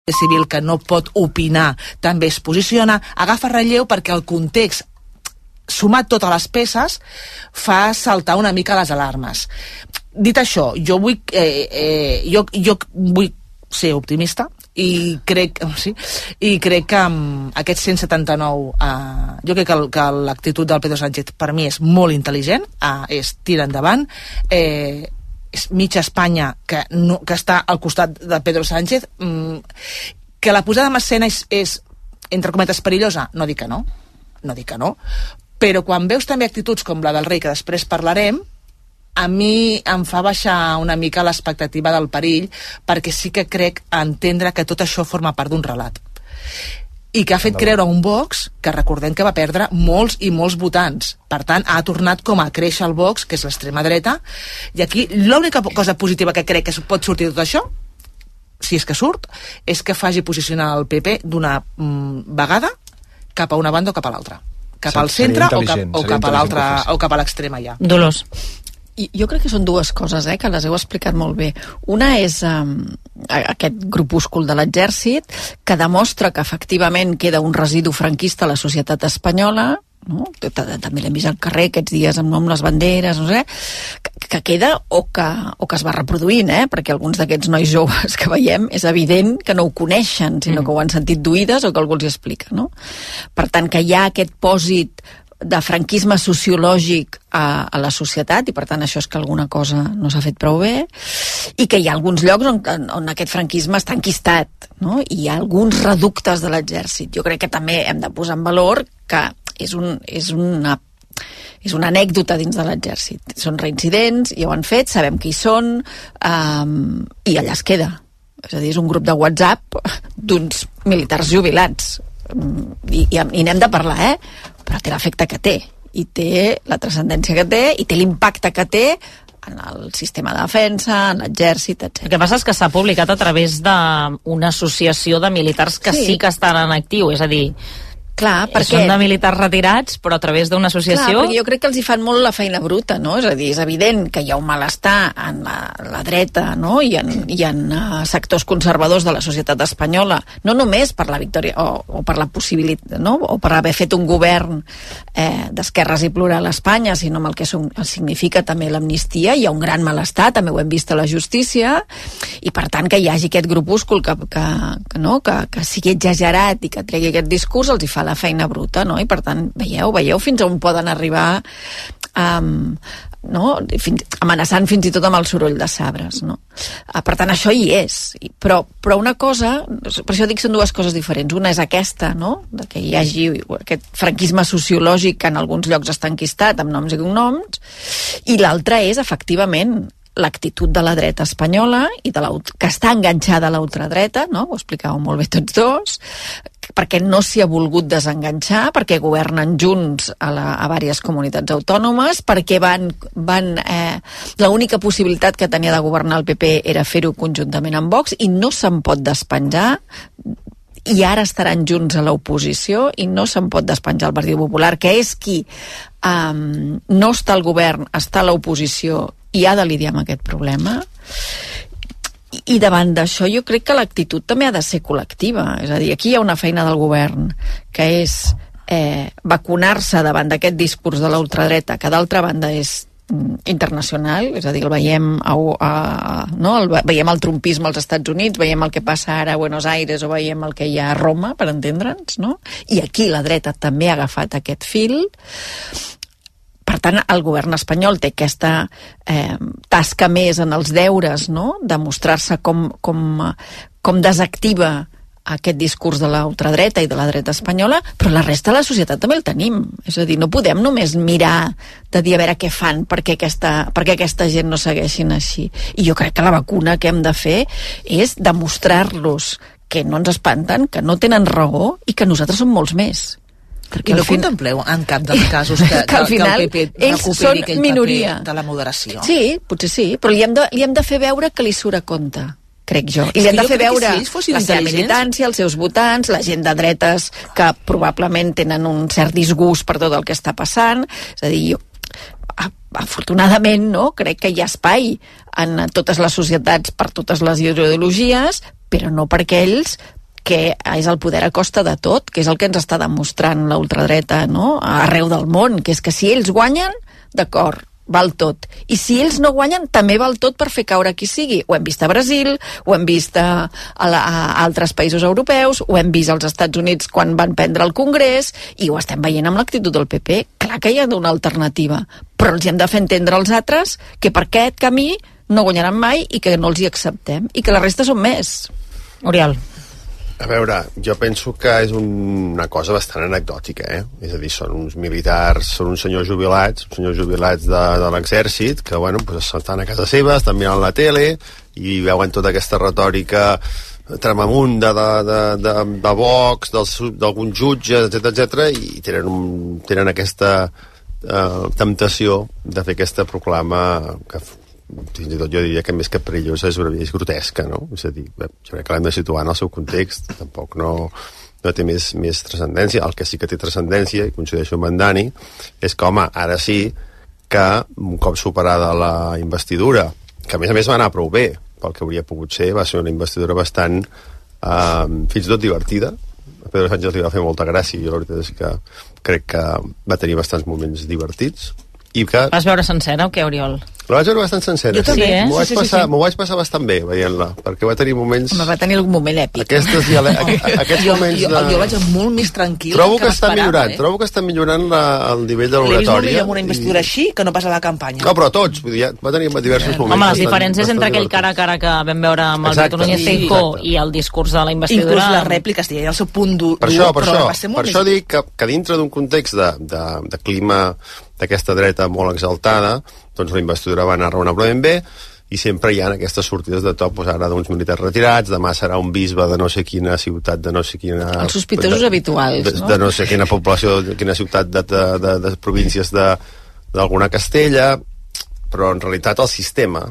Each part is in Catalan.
civil que no pot opinar també es posiciona, agafa relleu perquè el context, sumat totes les peces, fa saltar una mica les alarmes. Dit això, jo vull ser optimista i crec que amb aquests 179 jo crec que l'actitud del Pedro Sánchez per mi és molt intel·ligent, és tirar endavant, és mitja Espanya que està al costat de Pedro Sánchez. Que la posada en escena és entre cometes perillosa, no dic que no, però quan veus també actituds com la del rei, que després parlarem, a mi em fa baixar una mica l'expectativa del perill, perquè sí que crec entendre que tot això forma part d'un relat. I que ha fet creure un Vox que recordem que va perdre molts i molts votants. Per tant, ha tornat com a créixer el Vox, que és l'extrema dreta, i aquí l'única cosa positiva que crec que pot sortir de tot això, si és que surt, és que faci posicionar el PP d'una vegada cap a una banda o cap a l'altra. Cap al centre o cap a l'altra, o cap a l'extrema ja. Dolors. Jo crec que són dues coses, que les heu explicat molt bé. Una és aquest grupúscul de l'exèrcit que demostra que efectivament queda un residu franquista a la societat espanyola, no? També l'hem vist al carrer aquests dies amb les banderes, no sé, que queda o que es va reproduint, perquè alguns d'aquests nois joves que veiem és evident que no ho coneixen, sinó que ho han sentit d'oïdes o que algú els hi explica, no? Per tant, que hi ha aquest pòsit de franquisme sociològic a la societat, i per tant això és que alguna cosa no s'ha fet prou bé, i que hi ha alguns llocs on aquest franquisme està enquistat, no? I hi ha alguns reductes de l'exèrcit. Jo crec que també hem de posar en valor que és una anècdota dins de l'exèrcit. Són reincidents, ja ho han fet, sabem qui hi són, i allà es queda. És a dir, és un grup de WhatsApp d'uns militars jubilats. I n'hem de parlar, però té l'efecte que té, i té la transcendència que té, i té l'impacte que té en el sistema de defensa, en l'exèrcit, etc. El que passa és que s'ha publicat a través d'una associació de militars que sí que estan en actiu, és a dir, clar, perquè són de militars retirats, però a través d'una associació... Clar, perquè jo crec que els hi fan molt la feina bruta, no? És a dir, és evident que hi ha un malestar en la dreta, no? I en sectors conservadors de la societat espanyola, no només per la victòria o per la possibilitat, no? O per haver fet un govern d'esquerres i plural a Espanya, sinó amb el que significa també l'amnistia. Hi ha un gran malestar, també ho hem vist a la justícia, i per tant que hi hagi aquest grupúscul que sigui exagerat i que tregui aquest discurs, els hi fa la feina bruta, no? I per tant, veieu fins on poden arribar, amenaçant fins i tot amb el soroll de sabres, no? Per tant, això hi és, però una cosa, per això dic són dues coses diferents. Una és aquesta, no? De que hi hagi aquest franquisme sociològic que en alguns llocs està enquistat amb noms i cognoms, i l'altra és, efectivament, l'actitud de la dreta espanyola i que està enganxada a l'ultradreta, no? Ho explicàveu molt bé tots dos, perquè no s'hi ha volgut desenganxar, perquè governen junts a diverses comunitats autònomes, perquè l'única possibilitat que tenia de governar el PP era fer-ho conjuntament amb Vox, i no se'n pot despenjar, i ara estaran junts a l'oposició, i no se'n pot despenjar el Partit Popular, que és qui no està al govern, està a l'oposició i ha de lidiar amb aquest problema. I davant d'això jo crec que l'actitud també ha de ser col·lectiva. És a dir, aquí hi ha una feina del govern que és vacunar-se davant d'aquest discurs de l'ultradreta, que d'altra banda és internacional, és a dir, el veiem veiem el trumpisme als Estats Units, veiem el que passa ara a Buenos Aires, o veiem el que hi ha a Roma, per entendre'ns, no? I aquí la dreta també ha agafat aquest fil. Per tant, el govern espanyol té aquesta tasca més en els deures, no? De mostrar-se com desactiva aquest discurs de la ultradreta i de la dreta espanyola, però la resta de la societat també el tenim. És a dir, no podem només mirar de dir a veure què fan perquè aquesta gent no segueixin així. I jo crec que la vacuna que hem de fer és demostrar-los que no ens espanten, que no tenen raó i que nosaltres som molts més. Perquè no contempleu en cap dels casos que el PP recuperi aquell paper de la moderació? Sí, potser sí, però li hem de fer veure que li surt a compte, crec jo. I li hem de fer veure la seva militància, els seus votants, la gent de dretes que probablement tenen un cert disgust per tot el que està passant. És a dir, jo afortunadament, no, crec que hi ha espai en totes les societats per totes les ideologies, però no per aquells que és el poder a costa de tot, que és el que ens està demostrant la ultradreta, no?, arreu del món, que és que si ells guanyen, d'acord, val tot. I si ells no guanyen, també val tot per fer caure qui sigui. Ho hem vist a Brasil, ho hem vist a altres països europeus, ho hem vist als Estats Units quan van prendre el Congrés, i ho estem veient amb l'actitud del PP. Clar que hi ha una alternativa, però els hem de fer entendre als altres que per aquest camí no guanyaran mai i que no els hi acceptem, i que la resta són més. Oriol. A veure, jo penso que és una cosa bastant anecdòtica, És a dir, són uns militars, són uns senyors jubilats de l'exèrcit, que, bueno, pues estan a casa seva, estan mirant la tele i veuen tota aquesta retòrica tremamunda de Vox, d'alguns jutges, etc, i tenen aquesta temptació de fer aquesta proclama que fins i tot jo diria que més que perillosa és grotesca, no? És a dir, jo crec que l'hem de situar en el seu context, tampoc no té més transcendència. El que sí que té transcendència, i coincideixo amb en Dani, és que, home, ara sí que un cop superada la investidura, que a més va anar prou bé pel que hauria pogut ser, va ser una investidura bastant fins i tot divertida. A Pedro Sánchez li va fer molta gràcia, i la veritat és que crec que va tenir bastants moments divertits. I que... Vas veure sencera o què, Oriol? La vaig veure bastant sencera. Jo també, M'ho vaig passar bastant bé veient-la, perquè va tenir moments... Va tenir algun moment èpic. Aquests moments de... Jo vaig molt més tranquil·la. Trobo que està millorant el nivell de l'oratòria. L'he vist molt millor amb una investidura així que no pas a la campanya. No, però tots, vull dir, va tenir diversos moments. Home, les diferències entre aquell cara a cara que vam veure amb el Víctor Núñez Feijóo i el discurs de la investidura... Inclús les rèpliques, el seu punt dur, per això dic que dintre d'un context de clima d'aquesta dreta molt exaltada, doncs la investidura va anar raonablement bé, i sempre hi ha aquestes sortides de top, doncs ara d'uns militars retirats, demà serà un bisbe de no sé quina ciutat, de no sé quina... Els sospitosos habituals, no? De no sé quina població, de quina ciutat de províncies d'alguna Castella, però en realitat el sistema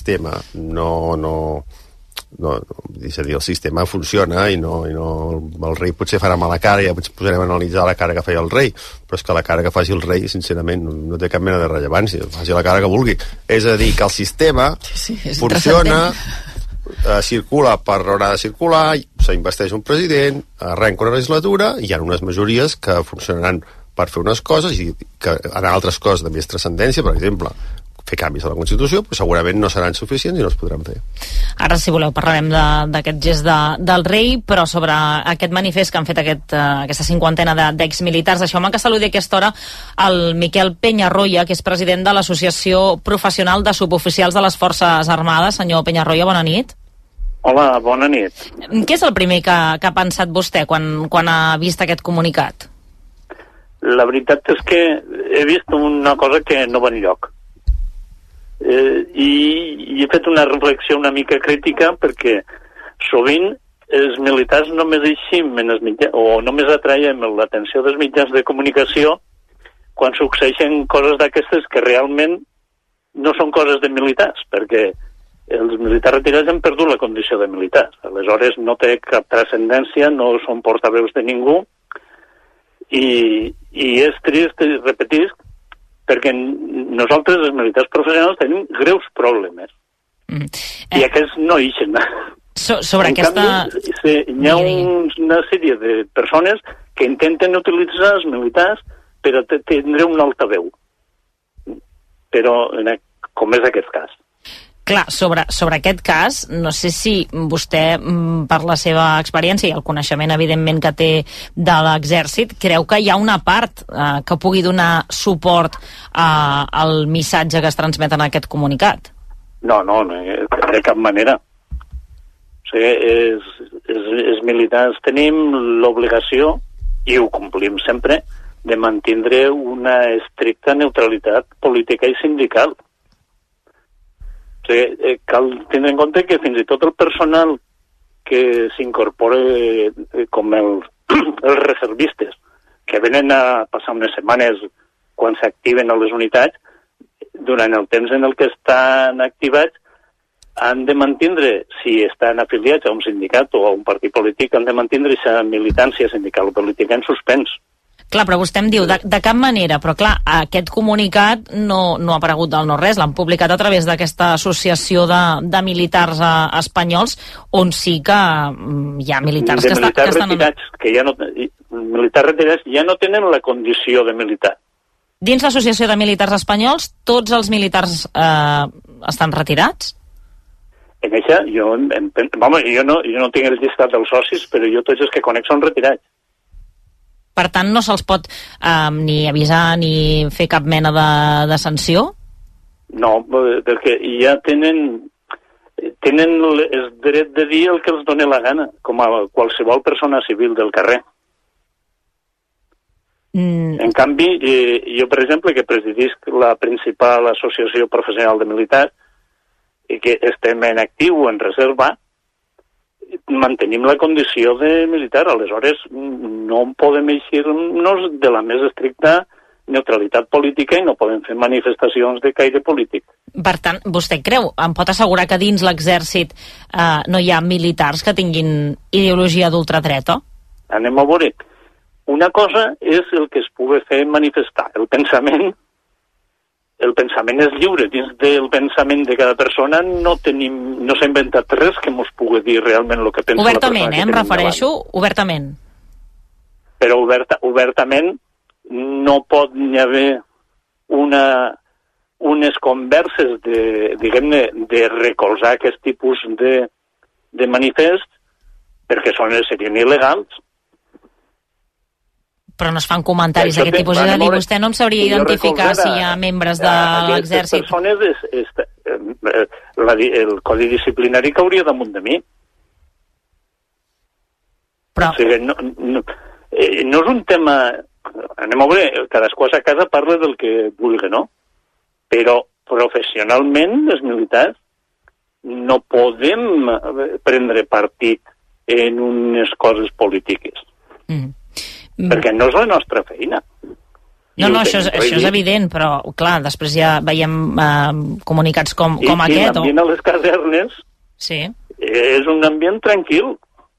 és a dir, el sistema funciona i no el rei potser farà mala cara, ja potser posarem a analitzar la cara que feia el rei, però és que la cara que faci el rei sincerament no té cap mena de rellevància, faci la cara que vulgui, és a dir, que el sistema funciona, circula per on ha de circular, s'investeix un president, arrenca una legislatura i hi ha unes majories que funcionaran per fer unes coses i que en altres coses de més transcendència, per exemple fer canvis a la Constitució, però segurament no seran suficients i no es podran fer. Ara, si voleu, parlarem d'aquest gest del rei, però sobre aquest manifest que han fet aquesta cinquantena d'exmilitars. Deixeu-me que saludi a aquesta hora el Miquel Peñarroya, que és president de l'Associació Professional de Suboficials de les Forces Armades. Senyor Peñarroya, bona nit. Hola, bona nit. Què és el primer que ha pensat vostè quan ha vist aquest comunicat? La veritat és que he vist una cosa que no va enlloc. I he fet una reflexió una mica crítica perquè sovint els militars només eixim o només atraiem l'atenció dels mitjans de comunicació quan succeeixen coses d'aquestes que realment no són coses de militars, perquè els militars retirats han perdut la condició de militars, aleshores no té cap transcendència, no són portaveus de ningú i és trist, repetisc, perquè nosaltres, els militars professionals, tenim greus problemes. I aquests no ixen. Sobre aquesta... Hi ha una sèrie de persones que intenten utilitzar els militars per a tindre un altaveu. Però, com és aquest cas. Clar, sobre aquest cas, no sé si vostè, per la seva experiència i el coneixement, evidentment, que té de l'exèrcit, creu que hi ha una part que pugui donar suport al missatge que es transmet en aquest comunicat? No, de cap manera. O sigui, els militars tenim l'obligació, i ho complim sempre, de mantindre una estricta neutralitat política i sindical. O sigui, cal tindre en compte que fins i tot el personal que s'incorpora com els reservistes, que venen a passar unes setmanes quan s'activen a les unitats, durant el temps en el que estan activats, han de mantindre, si estan afiliats a un sindicat o a un partit polític, han de mantindre aquesta militància sindical o política en suspens. Clar, però vostè em diu, de cap manera, però clar, aquest comunicat no ha aparegut del no-res, l'han publicat a través d'aquesta associació de militars espanyols, on sí que hi ha militars que estan... Militars retirats ja no tenen la condició de militar. Dins l'associació de militars espanyols, tots els militars estan retirats? En això, jo no tinc el llistat dels socis, però jo tots els que conec són retirats. Per tant, no se'ls pot ni avisar ni fer cap mena de sanció? No, perquè ja tenen el dret de dir el que els doni la gana, com a qualsevol persona civil del carrer. En canvi, jo, per exemple, que presidisc la principal associació professional de militars i que estem en actiu, en reserva, mantenim la condició de militar. Aleshores, no podem eixir-nos de la més estricta neutralitat política i no podem fer manifestacions de caire polític. Per tant, vostè creu, em pot assegurar que dins l'exèrcit no hi ha militars que tinguin ideologia d'ultradreta? Anem a veure. Una cosa és el que es pugui fer manifestar. El pensament és lliure. Dins del pensament de cada persona no s'ha inventat res que mos pugui dir realment el que pensa obertament, la persona. Em refereixo obertament. Però obertament no pot hi haver unes converses de recolzar aquest tipus de manifest perquè serien il·legals. Però no es fan comentaris d'aquest tipus. És a dir, vostè no em sabria identificar si hi ha membres de l'exèrcit. El codi disciplinari cauria damunt de mi. Però... O sigui, no és un tema... Anem a veure, cadascú a sa casa parla del que vulgui, no? Però professionalment, els militars, no podem prendre partit en unes coses polítiques. Perquè no és la nostra feina. No, això és evident, però, clar, després ja veiem comunicats com aquest. I l'ambient a les casernes és un ambient tranquil.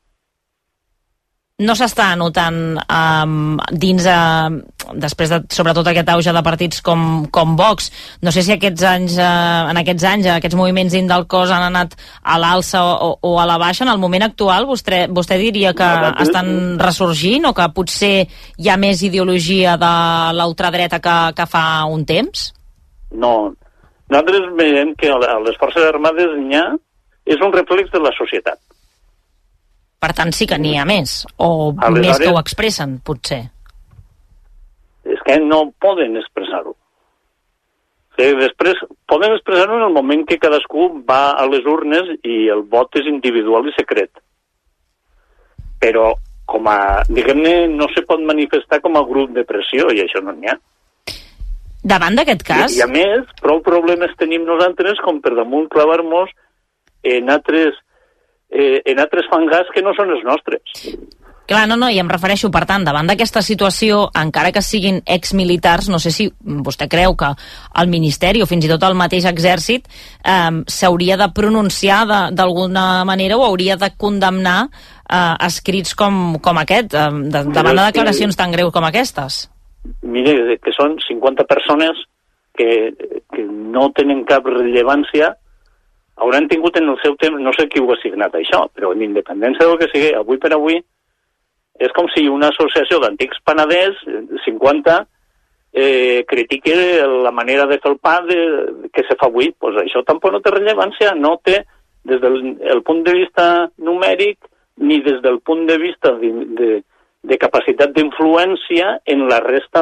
No s'està notant dins, després de, sobretot aquest auge de partits com Vox, no sé si en aquests anys, aquests moviments dins del cos han anat a l'alça o a la baixa. En el moment actual, vostè diria que estan ressorgint o que potser hi ha més ideologia de l'ultradreta que fa un temps? No. Nosaltres veiem que a les Forces Armades és un reflex de la societat. Per tant, sí que n'hi ha més, o més que ho expressen, potser. És que no poden expressar-ho. Després, poden expressar-ho en el moment que cadascú va a les urnes i el vot és individual i secret. Però, diguem-ne, no se pot manifestar com a grup de pressió, i això no n'hi ha. Davant d'aquest cas... I a més, prou problemes tenim nosaltres com per damunt clavar-nos en altres fangars que no són els nostres. Clar, no, i em refereixo, per tant, davant d'aquesta situació, encara que siguin exmilitars, no sé si vostè creu que el Ministeri o fins i tot el mateix exèrcit s'hauria de pronunciar d'alguna manera o hauria de condemnar escrits com aquest, davant de declaracions tan greus com aquestes. Mire, que són 50 persones que no tenen cap rellevància. Hauran tingut en el seu temps, no sé qui ho ha signat això, però en independència del que sigui, avui per avui, és com si una associació d'antics panaders, 50, critique la manera de fer el pa que se fa avui. Pues això tampoc no té rellevància, no té des del punt de vista numèric ni des del punt de vista de capacitat d'influència en la resta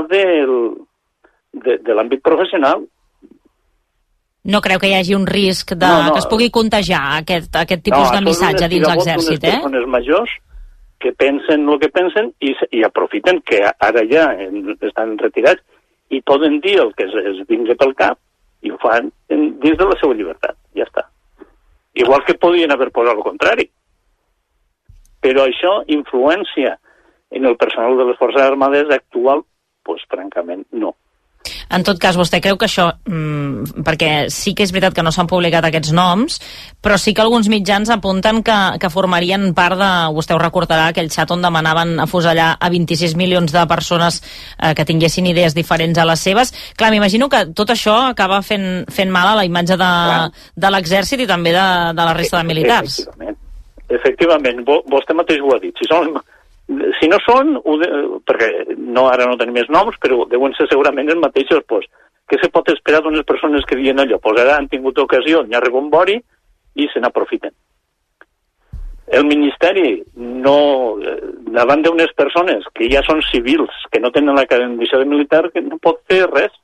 de l'àmbit professional. No creu que hi hagi un risc que es pugui contagiar aquest tipus de missatge dins l'exèrcit, Són persones majors que pensen el que pensen i aprofiten que ara ja estan retirats i poden dir el que es vingui pel cap i ho fan dins de la seva llibertat. Ja està. Igual que podien haver posat el contrari. Però això, influència en el personal de les Forces Armades actual, doncs francament no. En tot cas, vostè creu que això, perquè sí que és veritat que no s'han publicat aquests noms, però sí que alguns mitjans apunten que formarien part de, vostè ho recordarà, aquell xat on demanaven afusellar a 26 milions de persones que tinguessin idees diferents a les seves. Clar, m'imagino que tot això acaba fent mal a la imatge de l'exèrcit i també de la resta de militars. Efectivament, vostè mateix ho ha dit. Si no són, perquè ara no tenim més noms, però deuen ser segurament els mateixos, què se pot esperar d'unes persones que diuen allò? Ara han tingut ocasió, n'hi ha rebombori i se n'aprofiten. El Ministeri, davant d'unes persones que ja són civils, que no tenen la condició de militar, que no pot fer res.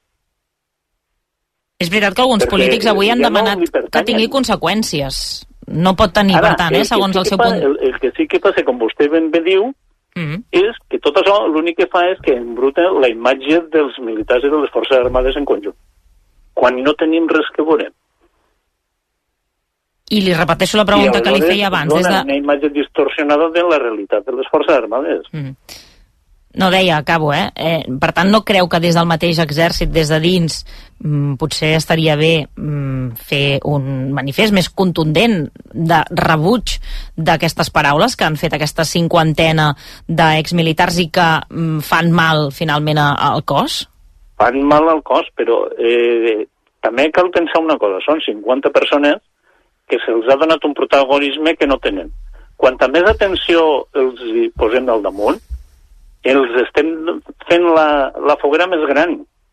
És veritat que alguns polítics avui han demanat que tingui conseqüències. No pot tenir, per tant, segons el seu punt... El que sí que passa, com vostè ben bé diu, és que tot això l'únic que fa és que embruta la imatge dels militars i de les forces armades en conjunt, quan no tenim res que veurem. I li repeteixo la pregunta que li feia abans. Dona una imatge distorsionada de la realitat de les forces armades. No, deia, acabo, Per tant, no creu que des del mateix exèrcit, des de dins, potser estaria bé fer un manifest més contundent de rebuig d'aquestes paraules que han fet aquesta cinquantena d'exmilitars i que fan mal, finalment, al cos? Fan mal al cos, però també cal pensar una cosa. Són 50 persones que se'ls ha donat un protagonisme que no tenen. Quanta més atenció els posem al damunt, els estem fent la foguera més gran.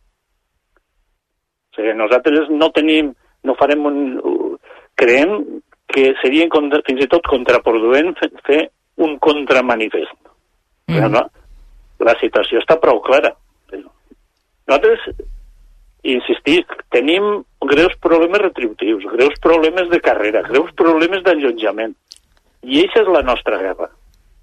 O sigui, nosaltres no farem creiem que seria fins i tot contraproduent fer un contramanifest. Però no, la situació està prou clara. Nosaltres, insistim, tenim greus problemes retributius, greus problemes de carrera, greus problemes d'allotjament. I aquesta és la nostra guerra.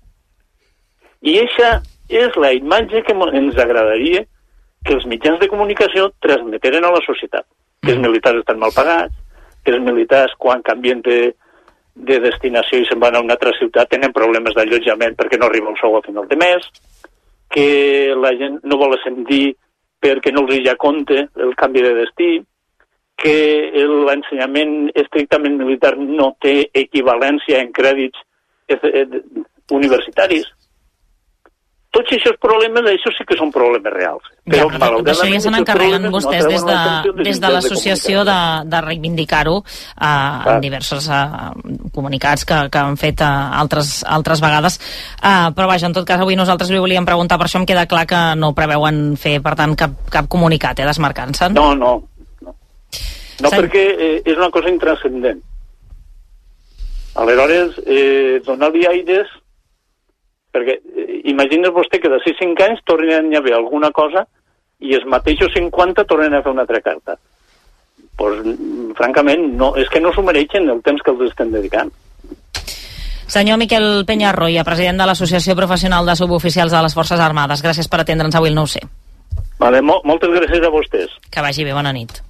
I aquesta és la imatge que ens agradaria que els mitjans de comunicació transmeteren a la societat. Que els militars estan mal pagats, que els militars, quan canvien de destinació i se'n van a una altra ciutat, tenen problemes d'allotjament perquè no arriba un sou a final de mes, que la gent no vol ascendir perquè no els hi ha compte el canvi de destí, que l'ensenyament estrictament militar no té equivalència en crèdits universitaris. Tots aquests problemes, això sí que són problemes reals. Però això ja se n'encarreguen vostès des de l'associació de reivindicar-ho en diversos comunicats que han fet altres vegades. Però vaja, en tot cas, avui nosaltres li volíem preguntar, per això em queda clar que no preveuen fer, per tant, cap comunicat, desmarcant-se'n. No, perquè és una cosa intranscendent. Aleshores, donar-li aires, perquè imagines vostè que d'ací 5 anys tornen a haver alguna cosa i els mateixos 50 tornen a fer una altra carta. Francament, és que no s'ho mereixen el temps que els estem dedicant. Senyor Miquel Peñarroya, president de l'Associació Professional de Suboficials de les Forces Armades, gràcies per atendre'ns avui el 9C. Moltes gràcies a vostès. Que vagi bé, bona nit.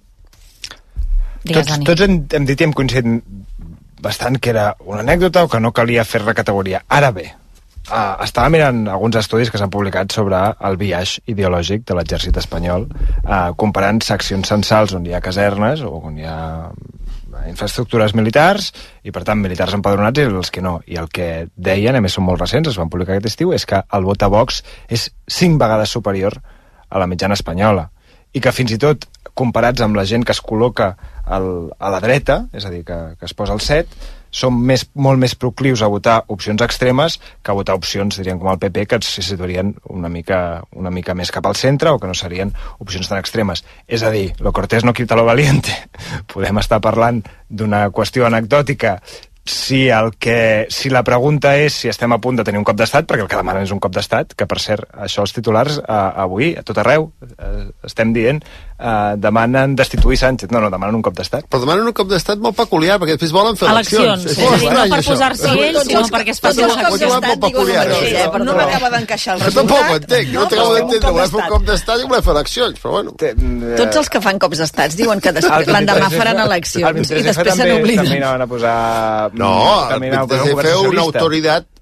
Tots hem dit i hem coincidit bastant que era una anècdota o que no calia fer-ne categoria. Ara bé, estava mirant alguns estudis que s'han publicat sobre el biaix ideològic de l'exèrcit espanyol, comparant seccions censals on hi ha casernes o on hi ha infraestructures militars i per tant militars empadronats i els que no. I el que deien, a més són molt recents, es van publicar aquest estiu, és que el vot a Vox és 5 vegades superior a la mitjana espanyola i que fins i tot comparats amb la gent que es col·loca a la dreta, és a dir, que es posa al 7, són molt més proclius a votar opcions extremes que a votar opcions, diríem, com el PP, que se situarien una mica més cap al centre o que no serien opcions tan extremes. És a dir, lo cortés no quita lo valiente. Podem estar parlant d'una qüestió anecdòtica si la pregunta és si estem a punt de tenir un cop d'estat, perquè el que demanen és un cop d'estat, que per cert, això els titulars avui, a tot arreu, estem dient, demanen destituir Sánchez. No, demanen un cop d'estat. Però demanen un cop d'estat molt peculiar, perquè després volen fer eleccions. És a dir, no per posar-s'hi ells, sinó perquè es faci però no m'acaba d'encaixar el resultat. Tampoc ho entenc, no t'acabo d'entendre. Volem fer un cop d'estat i volem fer eleccions, però bueno. Tots els que fan cops d'estats diuen que l'endemà faran eleccions i després se n'obliden. També anaven a posar... No, el 23F una autoritat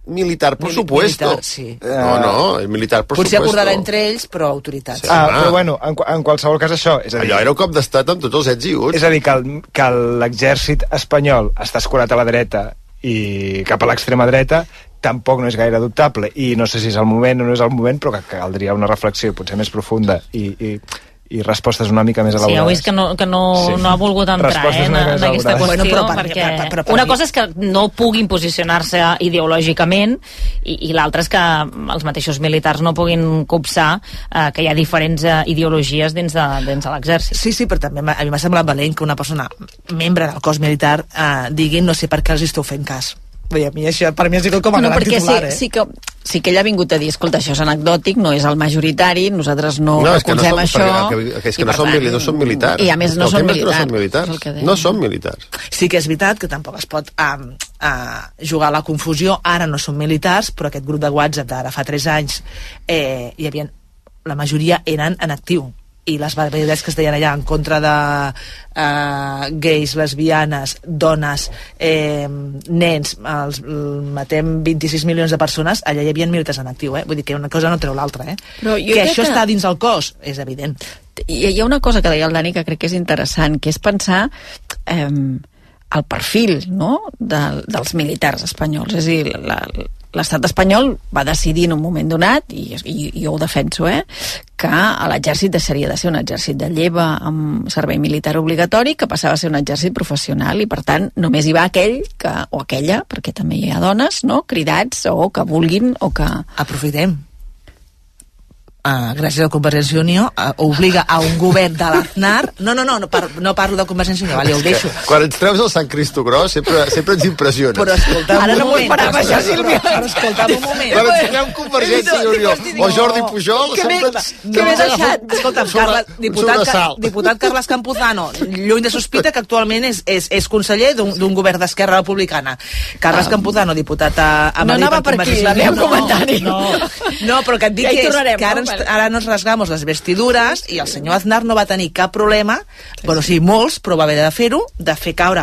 militar por supuesto. Militar, sí. No, el militar por potser supuesto. acordar entre ells, però autoritats. Sí. Però bueno, en qualsevol cas això... És a dir, allò era un cop d'estat amb tots els ets i uts. És a dir, que l'exèrcit espanyol està escurat a la dreta i cap a l'extrema dreta tampoc no és gaire dubtable, i no sé si és el moment o no és el moment, però que caldria una reflexió potser més profunda i respostes una mica més elaborades. Sí, heu vist que no ha volgut entrar en aquesta qüestió, bueno, però perquè una cosa és que no puguin posicionar-se ideològicament i l'altra és que els mateixos militars no puguin copsar que hi ha diferents ideologies dins de l'exèrcit. Sí, però també a mi m'ha semblat valent que una persona membre del cos militar digui no sé per què els esteu fent cas. Vull dir, a mi això, per mi ha sigut com a gran titular, sí que ell ha vingut a dir, escolta, això és anecdòtic, no és el majoritari, nosaltres no recolzem això. És que no són militars. I a més no són militars. No són militars. Sí que és veritat que tampoc es pot jugar a la confusió. Ara no són militars, però aquest grup de WhatsApp d'ara fa 3 anys hi havia, la majoria eren en actiu, i les barbaritats que es deien allà en contra de gais, lesbianes, dones, nens, matem 26 milions de persones, allà hi havia militars en actiu, vull dir que una cosa no treu l'altra, que això està dins el cos, és evident. Hi ha una cosa que deia el Dani que crec que és interessant, que és pensar el perfil, no?, dels militars espanyols, és a dir, l'estat espanyol va decidir en un moment donat, i jo ho defenso, que l'exèrcit deixaria de ser un exèrcit de lleva amb servei militar obligatori, que passava a ser un exèrcit professional, i per tant només hi va aquell o aquella, perquè també hi ha dones, no?, cridats o que vulguin o que... Aprofitem. Gràcies a Convergència i Unió obliga a un govern de l'Aznar no parlo de Convergència i Unió, vale, ho deixo. Quan ens treus el Sant Cristo Gros sempre ens impressiona. Però escolta'm ara no m'ho esperava això, Sílvia. Però escolta'm un moment. Quan ens treus Convergència i Unió o Jordi Pujol què m'he deixat? Escolta'm, diputat Carles Campuzano, lluny de sospita, que actualment és conseller d'un govern d'Esquerra Republicana. Carles Campuzano, diputat a Madrid. No anava per aquí, la meva comentari. No, però que et dic que ara nos rasgamos les vestiduras i el senyor Aznar no va tenir cap problema, bueno, sí, molts, però va haver de fer-ho, de fer caure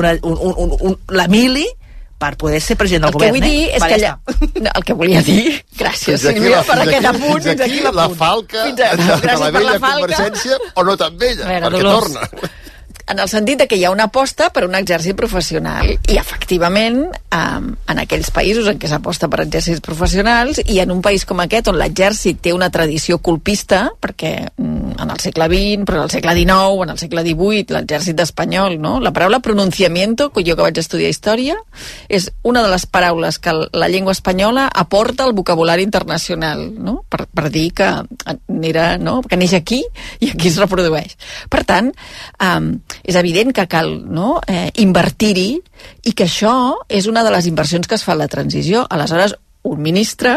la mili per poder ser president del govern. El que vull dir és que el que volia dir, gràcies Sílvia per aquest apunt, fins aquí la falca de la vella Convergència, o no tan vella, perquè torna. En el sentit de que hi ha una aposta per un exèrcit professional, i efectivament en aquells països en què s'aposta per exèrcits professionals, i en un país com aquest on l'exèrcit té una tradició colpista, perquè en el segle XX, però en el segle XIX, en el segle XVIII, l'exèrcit espanyol, no? La paraula pronunciamiento, que jo que vaig estudiar història, és una de les paraules que la llengua espanyola aporta al vocabulari internacional, no? Per dir que que neix aquí i aquí es reprodueix. Per tant, és evident que cal invertir-hi, i que això és una de les inversions que es fa a la transició. Aleshores, un ministre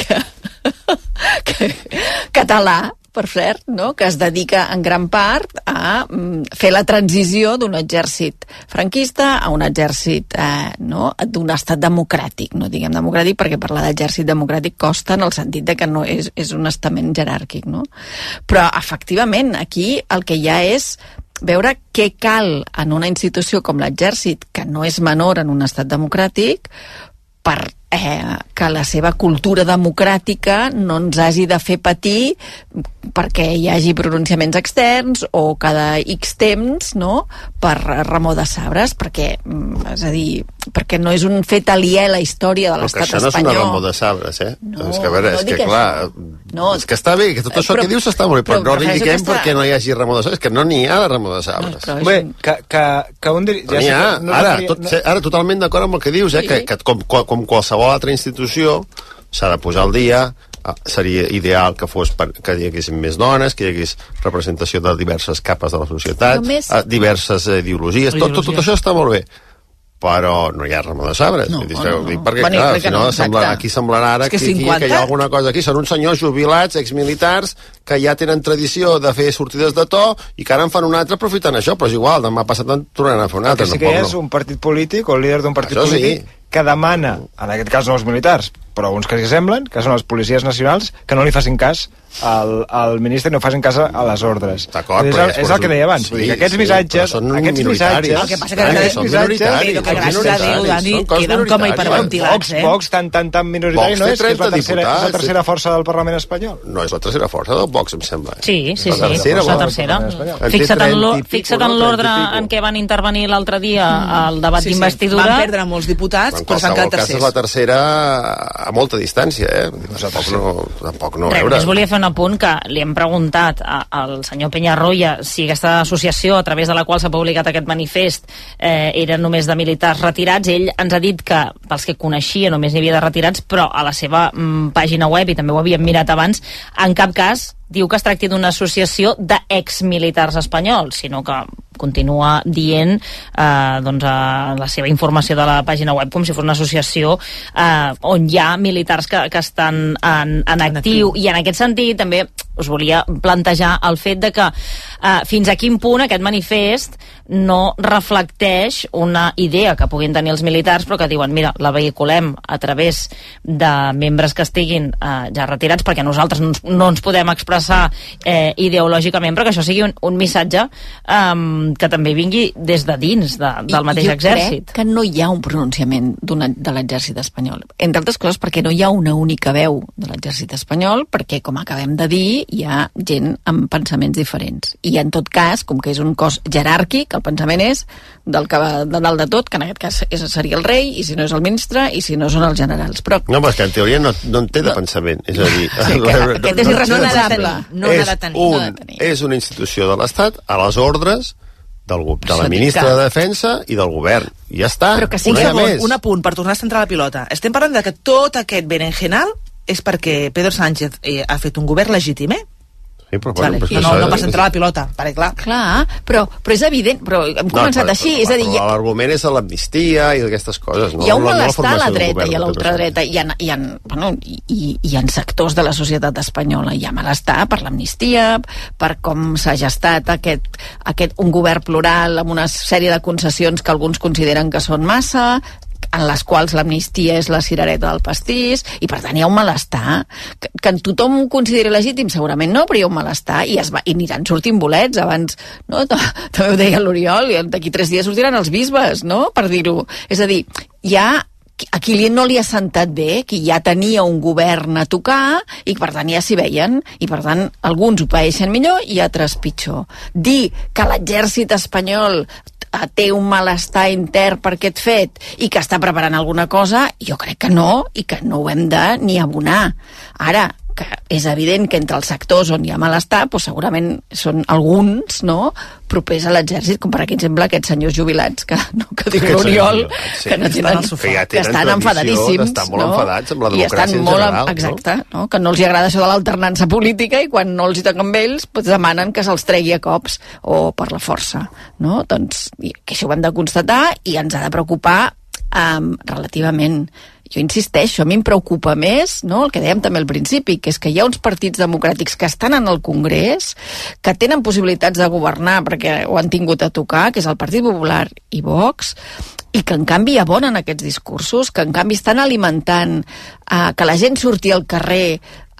català, per cert, que es dedica en gran part a fer la transició d'un exèrcit franquista a un exèrcit d'un estat democràtic. No diguem democràtic perquè parlar d'exèrcit democràtic costa, en el sentit de que no és un estament jeràrquic, no? Però, efectivament, aquí el que hi ha és veure què cal en una institució com l'exèrcit, que no és menor en un estat democràtic, per que la seva cultura democràtica no ens hagi de fer patir perquè hi hagi pronunciaments externs o cada X temps, no?, per remor de sabres, perquè, és a dir, perquè no és un fet aliè a la història de l'estat espanyol. Però això no és una remor de sabres, No, és que, a veure, és que clar, és que està bé, que tot això que dius està molt bé, però no reivindiquem perquè no hi hagi remor de sabres, que no n'hi ha de remor de sabres. Bé, que un diria... N'hi ha, ara totalment d'acord amb el que dius, que com qualsevol altra institució s'ha de posar al dia. Seria ideal que que hi haguessin més dones, que hi hagués representació de diverses capes de la societat, diverses ideologies, tot això està molt bé, però no hi ha remor de sabres. Perquè, clar, si no, aquí semblarà ara que hi ha alguna cosa aquí. Són uns senyors jubilats, exmilitars, que ja tenen tradició de fer sortides de to i que ara en fan una altra aprofitant això, però és igual, demà passat en tornaran a fer una altra. Que sí que és un partit polític o el líder d'un partit polític que demana, en aquest cas no els militars, però uns que s'hi semblen, que són els policies nacionals, que no li facin cas al ministre i no facin cas a les ordres. D'acord, és el que deia abans. Sí, aquests missatges... Aquests missatges... El que passa que són minoritaris. Que gràcies a Déu, Dani, queden com a hiperventilats, Vox tan minoritari no és, que és la tercera força del Parlament espanyol. No, és la tercera força del Vox, em sembla. Sí, la tercera. Fixa't en l'ordre en què van intervenir l'altre dia al debat d'investidura. Van perdre molts diputats, però s'han quedat tercers. És la tercera a molta distància, tampoc no veure. Només volia fer un apunt que li hem preguntat al senyor Peñarroya si aquesta associació a través de la qual s'ha publicat aquest manifest era només de militars retirats. Ell ens ha dit que pels que coneixia només n'hi havia de retirats, però a la seva pàgina web, i també ho havíem mirat abans, en cap cas diu que es tracti d'una associació d'exmilitars espanyols, sinó que continua dient doncs, la seva informació de la pàgina web com si fos una associació on hi ha militars que estan en actiu, i en aquest sentit també us volia plantejar el fet de que fins a quin punt aquest manifest no reflecteix una idea que puguin tenir els militars, però que diuen, mira, la vehiculem a través de membres que estiguin ja retirats, perquè nosaltres no ens podem expressar ideològicament, però que això sigui un missatge que també vingui des de dins del mateix exèrcit. Jo crec que no hi ha un pronunciament de l'exèrcit espanyol, entre altres coses perquè no hi ha una única veu de l'exèrcit espanyol, perquè, com acabem de dir, hi ha gent amb pensaments diferents, i en tot cas, com que és un cos jeràrquic, el pensament és del que va de dalt de tot, que en aquest cas seria el rei, i si no és el ministre, i si no són els generals. Però... No, però és que en teoria no en té de pensament, és a dir... Sí, aquest és irresponsable. És una institució de l'Estat a les ordres de la ministra de Defensa i del govern. I ja està. Però que sí, un apunt per tornar a centrar la pilota. Estem parlant de que tot aquest berenjenal és perquè Pedro Sánchez ha fet un govern legítim, Sí, però, vale. No passa entrar la pilota, perquè clar, però és evident, però hem començat així, és a dir... L'argument és a l'amnistia i aquestes coses. Hi ha un malestar a la dreta i a l'ultradreta, i en sectors de la societat espanyola hi ha malestar per l'amnistia, per com s'ha gestat un govern plural amb una sèrie de concessions que alguns consideren que són massa, en les quals l'amnistia és la cirereta del pastís, i per tant hi ha un malestar que tothom ho consideri legítim, segurament no, però hi ha un malestar, i aniran sortint bolets abans, no? També ho deia l'Oriol, i d'aquí 3 dies sortiran els bisbes, no?, per dir-ho. És a dir, hi ha a qui no li ha sentat bé, qui ja tenia un govern a tocar i per tant ja s'hi veien, i per tant alguns ho paeixen millor i altres pitjor. Dir que l'exèrcit espanyol té un malestar intern per aquest fet i que està preparant alguna cosa, jo crec que no, i que no ho hem de ni abonar. Ara, que és evident que entre els sectors on hi ha malestar, doncs segurament són alguns, no?, propers a l'exèrcit, com per exemple aquests senyors jubilats que diu l'Oriol, que estan enfadadíssims, estan molt enfadats amb la democràcia en general, exacte, no? Que no els agrada això de l'alternança política, i quan no els hi toca amb ells demanen que se'ls tregui a cops o per la força, no? Doncs que això ho hem de constatar i ens ha de preocupar relativament. Jo insisteixo, a mi em preocupa més, no?, el que dèiem també al principi, que és que hi ha uns partits democràtics que estan en el Congrés, que tenen possibilitats de governar perquè ho han tingut a tocar, que és el Partit Popular i Vox, i que en canvi abonen aquests discursos, que en canvi estan alimentant que la gent surti al carrer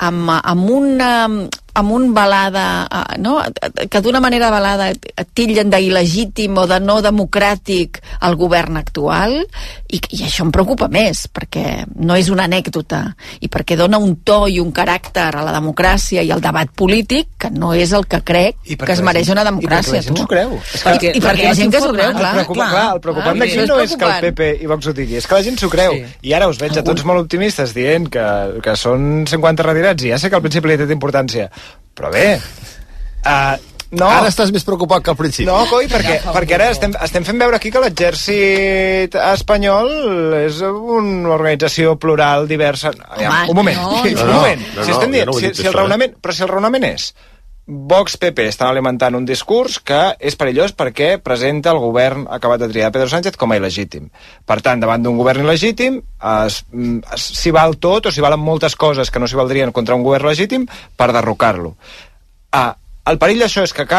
amb un balada, no?, que d'una manera balada tillen d'il·legítim o de no democràtic el govern actual, i això em preocupa més, perquè no és una anècdota, i perquè dona un to i un caràcter a la democràcia i al debat polític que no és el que crec que es mereix una democràcia. I perquè la gent s'ho creu. I perquè la gent que s'ho creu, clar. El preocupant d'aquí no és que el PP i Vox ho digui, és que la gent s'ho creu. I ara us veig a tots molt optimistes dient que són 50 retirats, i ja sé que al principi li ha tingut importància, però bé, no. Ara estàs més preocupat que al principi. No, coi, perquè ara estem fent veure aquí que l'exèrcit espanyol és una organització plural, diversa... Un moment. Si el raonament és Vox PP estan alimentant un discurs que és perillós perquè presenta el govern acabat de triar Pedro Sánchez com a il·legítim. Per tant, davant d'un govern il·legítim s'hi val tot, o s'hi valen moltes coses que no s'hi valdrien contra un govern legítim per derrocar-lo. El perill d'això és que cali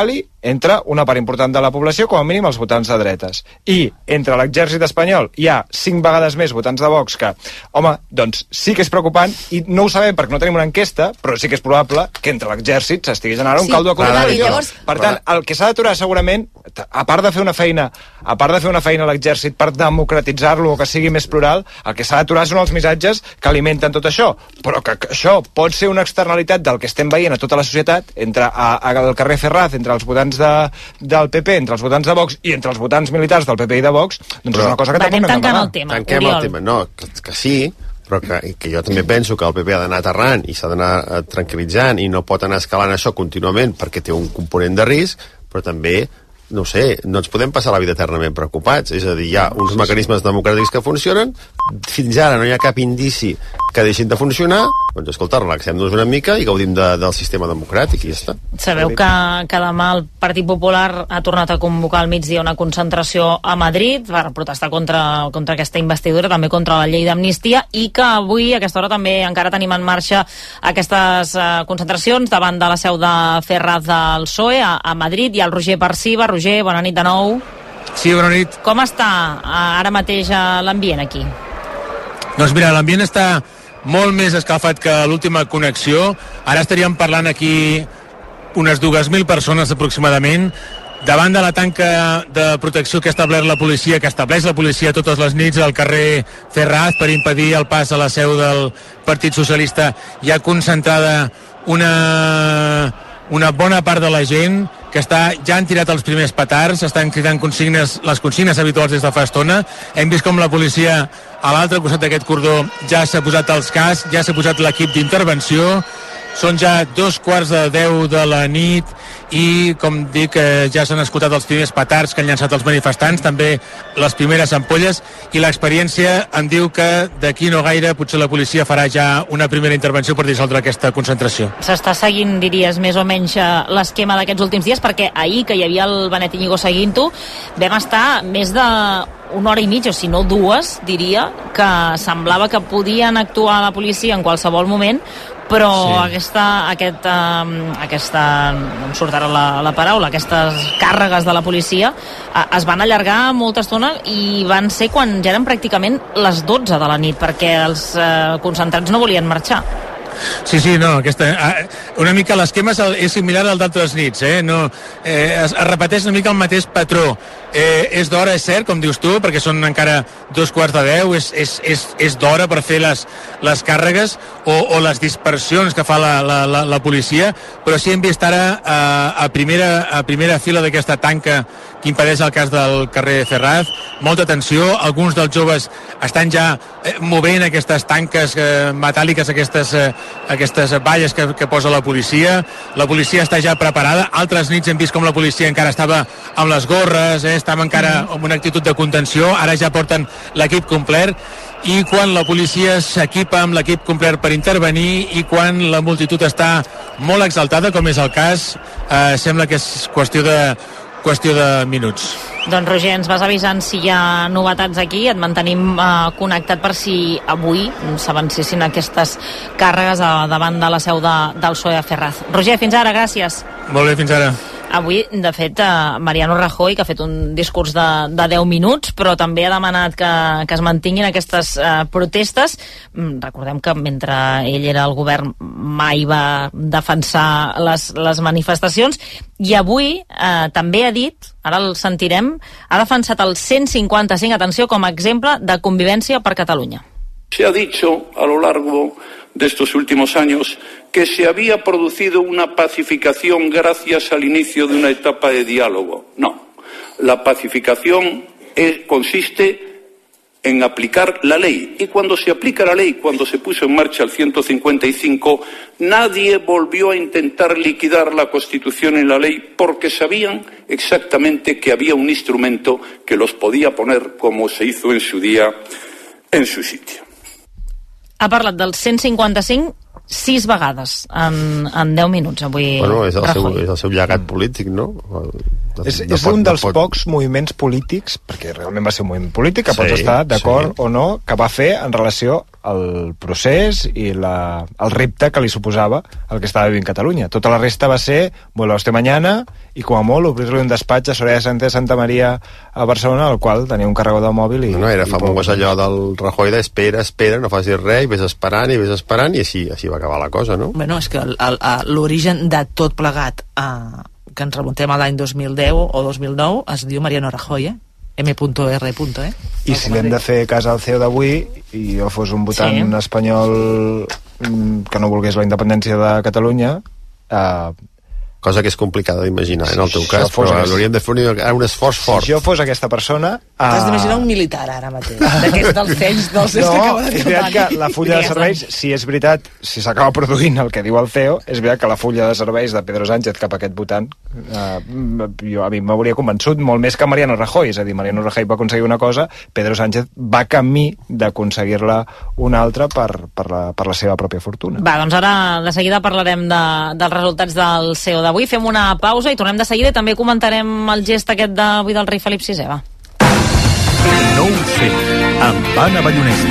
entre una part important de la població, com a mínim els votants de dretes. I entre l'exèrcit espanyol hi ha 5 vegades més votants de Vox que, home, doncs sí que és preocupant, i no ho sabem perquè no tenim una enquesta, però sí que és probable que entre l'exèrcit s'estigui generant un caldo de cultura. Per tant, el que s'ha d'aturar segurament, a part de fer una feina a l'exèrcit per democratitzar-lo o que sigui més plural, el que s'ha d'aturar són els missatges que alimenten tot això, però que això pot ser una externalitat del que estem veient a tota la societat, entre el carrer Ferraz, entre els votants del PP, entre els votants de Vox i entre els votants militars del PP i de Vox, doncs és una cosa que tampoc hem d'amagar. Tanquem el tema. No, que sí, però que jo també penso que el PP ha d'anar aterrant i s'ha d'anar tranquil·litzant i no pot anar escalant això contínuament perquè té un component de risc, però també, no sé, no ens podem passar la vida eternament preocupats. És a dir, hi ha uns mecanismes democràtics que funcionen, fins ara no hi ha cap indici que deixin de funcionar, doncs escolta, relaxem-nos una mica i gaudim del sistema democràtic i ja està. Sabeu que demà el Partit Popular ha tornat a convocar al migdia una concentració a Madrid per protestar contra aquesta investidura, també contra la llei d'amnistia, i que avui a aquesta hora també encara tenim en marxa aquestes concentracions davant de la seu de Ferraz del PSOE a Madrid. Hi ha el Roger Perciba. Roger, bona nit de nou. Sí, bona nit. Com està ara mateix l'ambient aquí? Doncs mira, l'ambient està molt més escalfat que l'última connexió. Ara estaríem parlant aquí unes 2.000 persones aproximadament davant de la tanca de protecció que ha establert la policia, que estableix la policia totes les nits al carrer Ferraz per impedir el pas a la seu del Partit Socialista. Hi ha concentrada una bona part de la gent que ja han tirat els primers petards, estan cridant les consignes habituals des de fa estona. Hem vist com la policia a l'altre costat d'aquest cordó ja s'ha posat els cascs, ja s'ha posat l'equip d'intervenció. Són ja 9:45 de la nit i, com dic, ja s'han escoltat els primers petards que han llançat els manifestants, també les primeres ampolles, i l'experiència em diu que d'aquí no gaire potser la policia farà ja una primera intervenció per dissoldre aquesta concentració. S'està seguint, diries, més o menys l'esquema d'aquests últims dies, perquè ahir, que hi havia el Benet Íñigo seguint-ho, vam estar més de una hora i mitja, o si no 2, diria, que semblava que podien actuar la policia en qualsevol moment, però sí. No em surt ara la paraula, aquestes càrregues de la policia es van allargar molta estona i van ser quan ja eren pràcticament les 12 de la nit, perquè els concentrats no volien marxar. Sí, no, una mica l'esquema és similar al d'altres nits, no, es repeteix una mica el mateix patró. És d'hora, és cert, com dius tu, perquè són encara 9:45, és d'hora per fer les càrregues o les dispersions que fa la policia, però sí hem vist ara a primera fila d'aquesta tanca que impedeix el cas del carrer Ferraz, molta tensió. Alguns dels joves estan ja movent aquestes tanques metàl·liques, aquestes valles que posa la policia. La policia està ja preparada. Altres nits hem vist com la policia encara estava amb les gorres, estava encara amb una actitud de contenció. Ara ja porten l'equip complet, i quan la policia s'equipa amb l'equip complet per intervenir i quan la multitud està molt exaltada, com és el cas, sembla que és qüestió de minuts. Doncs Roger, ens vas avisant si hi ha novetats aquí, et mantenim connectat per si avui s'avancessin aquestes càrregues davant de la seu del PSOE a Ferraz. Roger, fins ara, gràcies. Molt bé, fins ara. Avui, de fet, Mariano Rajoy, que ha fet un discurs de 10 minuts, però també ha demanat que es mantinguin aquestes protestes. Recordem que mentre ell era al govern mai va defensar les manifestacions, i avui també ha dit, ara el sentirem, ha defensat el 155, atenció, com a exemple de convivència per Catalunya. Se ha dicho a lo largo de estos últimos años que se había producido una pacificación gracias al inicio de una etapa de diálogo. No, la pacificación consiste en aplicar la ley. Y cuando se aplica la ley, cuando se puso en marcha el 155, nadie volvió a intentar liquidar la Constitución y la ley porque sabían exactamente que había un instrumento que los podía poner, como se hizo en su día, en su sitio. Ha parlat del 155 6 vegades en 10 minuts avui. Bueno, és el seu llegat polític, no? És un dels pocs moviments polítics, perquè realment va ser un moviment polític, que pots estar d'acord o no, que va fer en relació al procés i el repte que li suposava el que estava vivint Catalunya. Tota la resta va ser vuelva usted mañana i com a molt obrir-li un despatx a Soraya Sánchez Santa Maria a Barcelona, al qual tenia un carregador de mòbil No, era famós allò del Rajoy d'espera, no facis res, i ves esperant, i així va acabar la cosa, no? Bueno, és que l'origen de tot plegat, que ens remuntem a l'any 2010 o 2009, es diu Mariano Rajoy, M.R. I si hem de fer cas al CEO d'avui, i jo fos un votant espanyol que no volgués la independència de Catalunya, cosa que és complicada d'imaginar, en el teu cas, però hauríem de fer un esforç fort. Si jo fos aquesta persona... T'has d'imaginar un militar ara mateix, d'aquests dels CEOs que acaba de és veritat que la fulla de serveis, si és veritat, si s'acaba produint el que diu el CEO, és veritat que la fulla de serveis de Pedro Sánchez cap a aquest votant, a mi m'hauria convençut molt més que Mariano Rajoy, és a dir, Mariano Rajoy va aconseguir una cosa, Pedro Sánchez va camí d'aconseguir-la una altra per la seva pròpia fortuna. Va, doncs ara de seguida parlarem dels resultats del CEO d'avui, fem una pausa i tornem de seguida i també comentarem el gest aquest d'avui del rei Felip VI, va. No ho sé, amb Anna Ballonesta.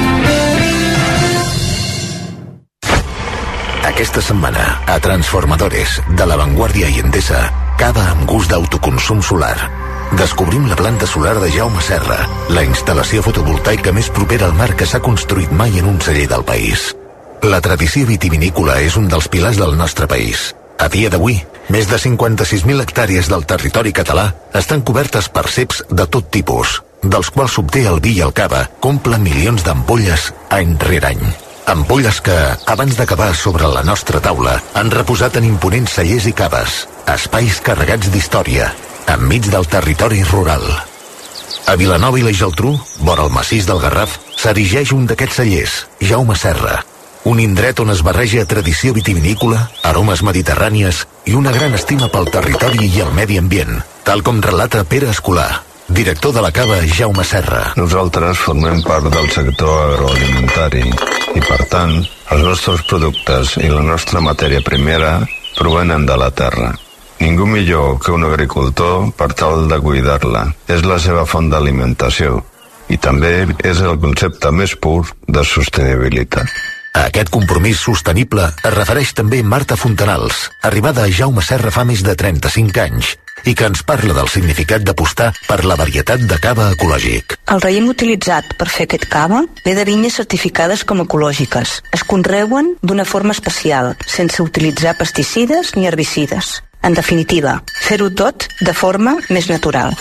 Aquesta setmana, a Transformadores, de La Vanguardia i Endesa, cava amb gust d'autoconsum solar. Descobrim la planta solar de Jaume Serra, la instal·lació fotovoltaica més propera al mar que s'ha construït mai en un celler del país. La tradició vitivinícola és un dels pilars del nostre país. A dia d'avui, més de 56.000 hectàrees del territori català estan cobertes per ceps de tot tipus, dels quals s'obté el vi i el cava, complen milions d'ampolles any rere any. Ampolles que, abans d'acabar sobre la nostra taula, han reposat en imponents cellers i caves, espais carregats d'història, enmig del territori rural. A Vilanova i la Geltrú, vora el massís del Garraf, s'erigeix un d'aquests cellers, Jaume Serra, un indret on es barreja tradició vitivinícola, aromes mediterrànies i una gran estima pel territori i el medi ambient, tal com relata Pere Escolà, director de la cava Jaume Serra. Nosaltres formem part del sector agroalimentari i, per tant, els nostres productes i la nostra matèria primera provenen de la terra. Ningú millor que un agricultor per tal de cuidar-la. És la seva font d'alimentació i també és el concepte més pur de sostenibilitat. A aquest compromís sostenible es refereix també Marta Fontanals, arribada a Jaume Serra fa més de 35 anys, i que ens parla del significat d'apostar per la varietat de cava ecològic. El raïm utilitzat per fer aquest cava ve de vinyes certificades com ecològiques. Es conreuen d'una forma especial, sense utilitzar pesticides ni herbicides. En definitiva, fer-ho tot de forma més natural.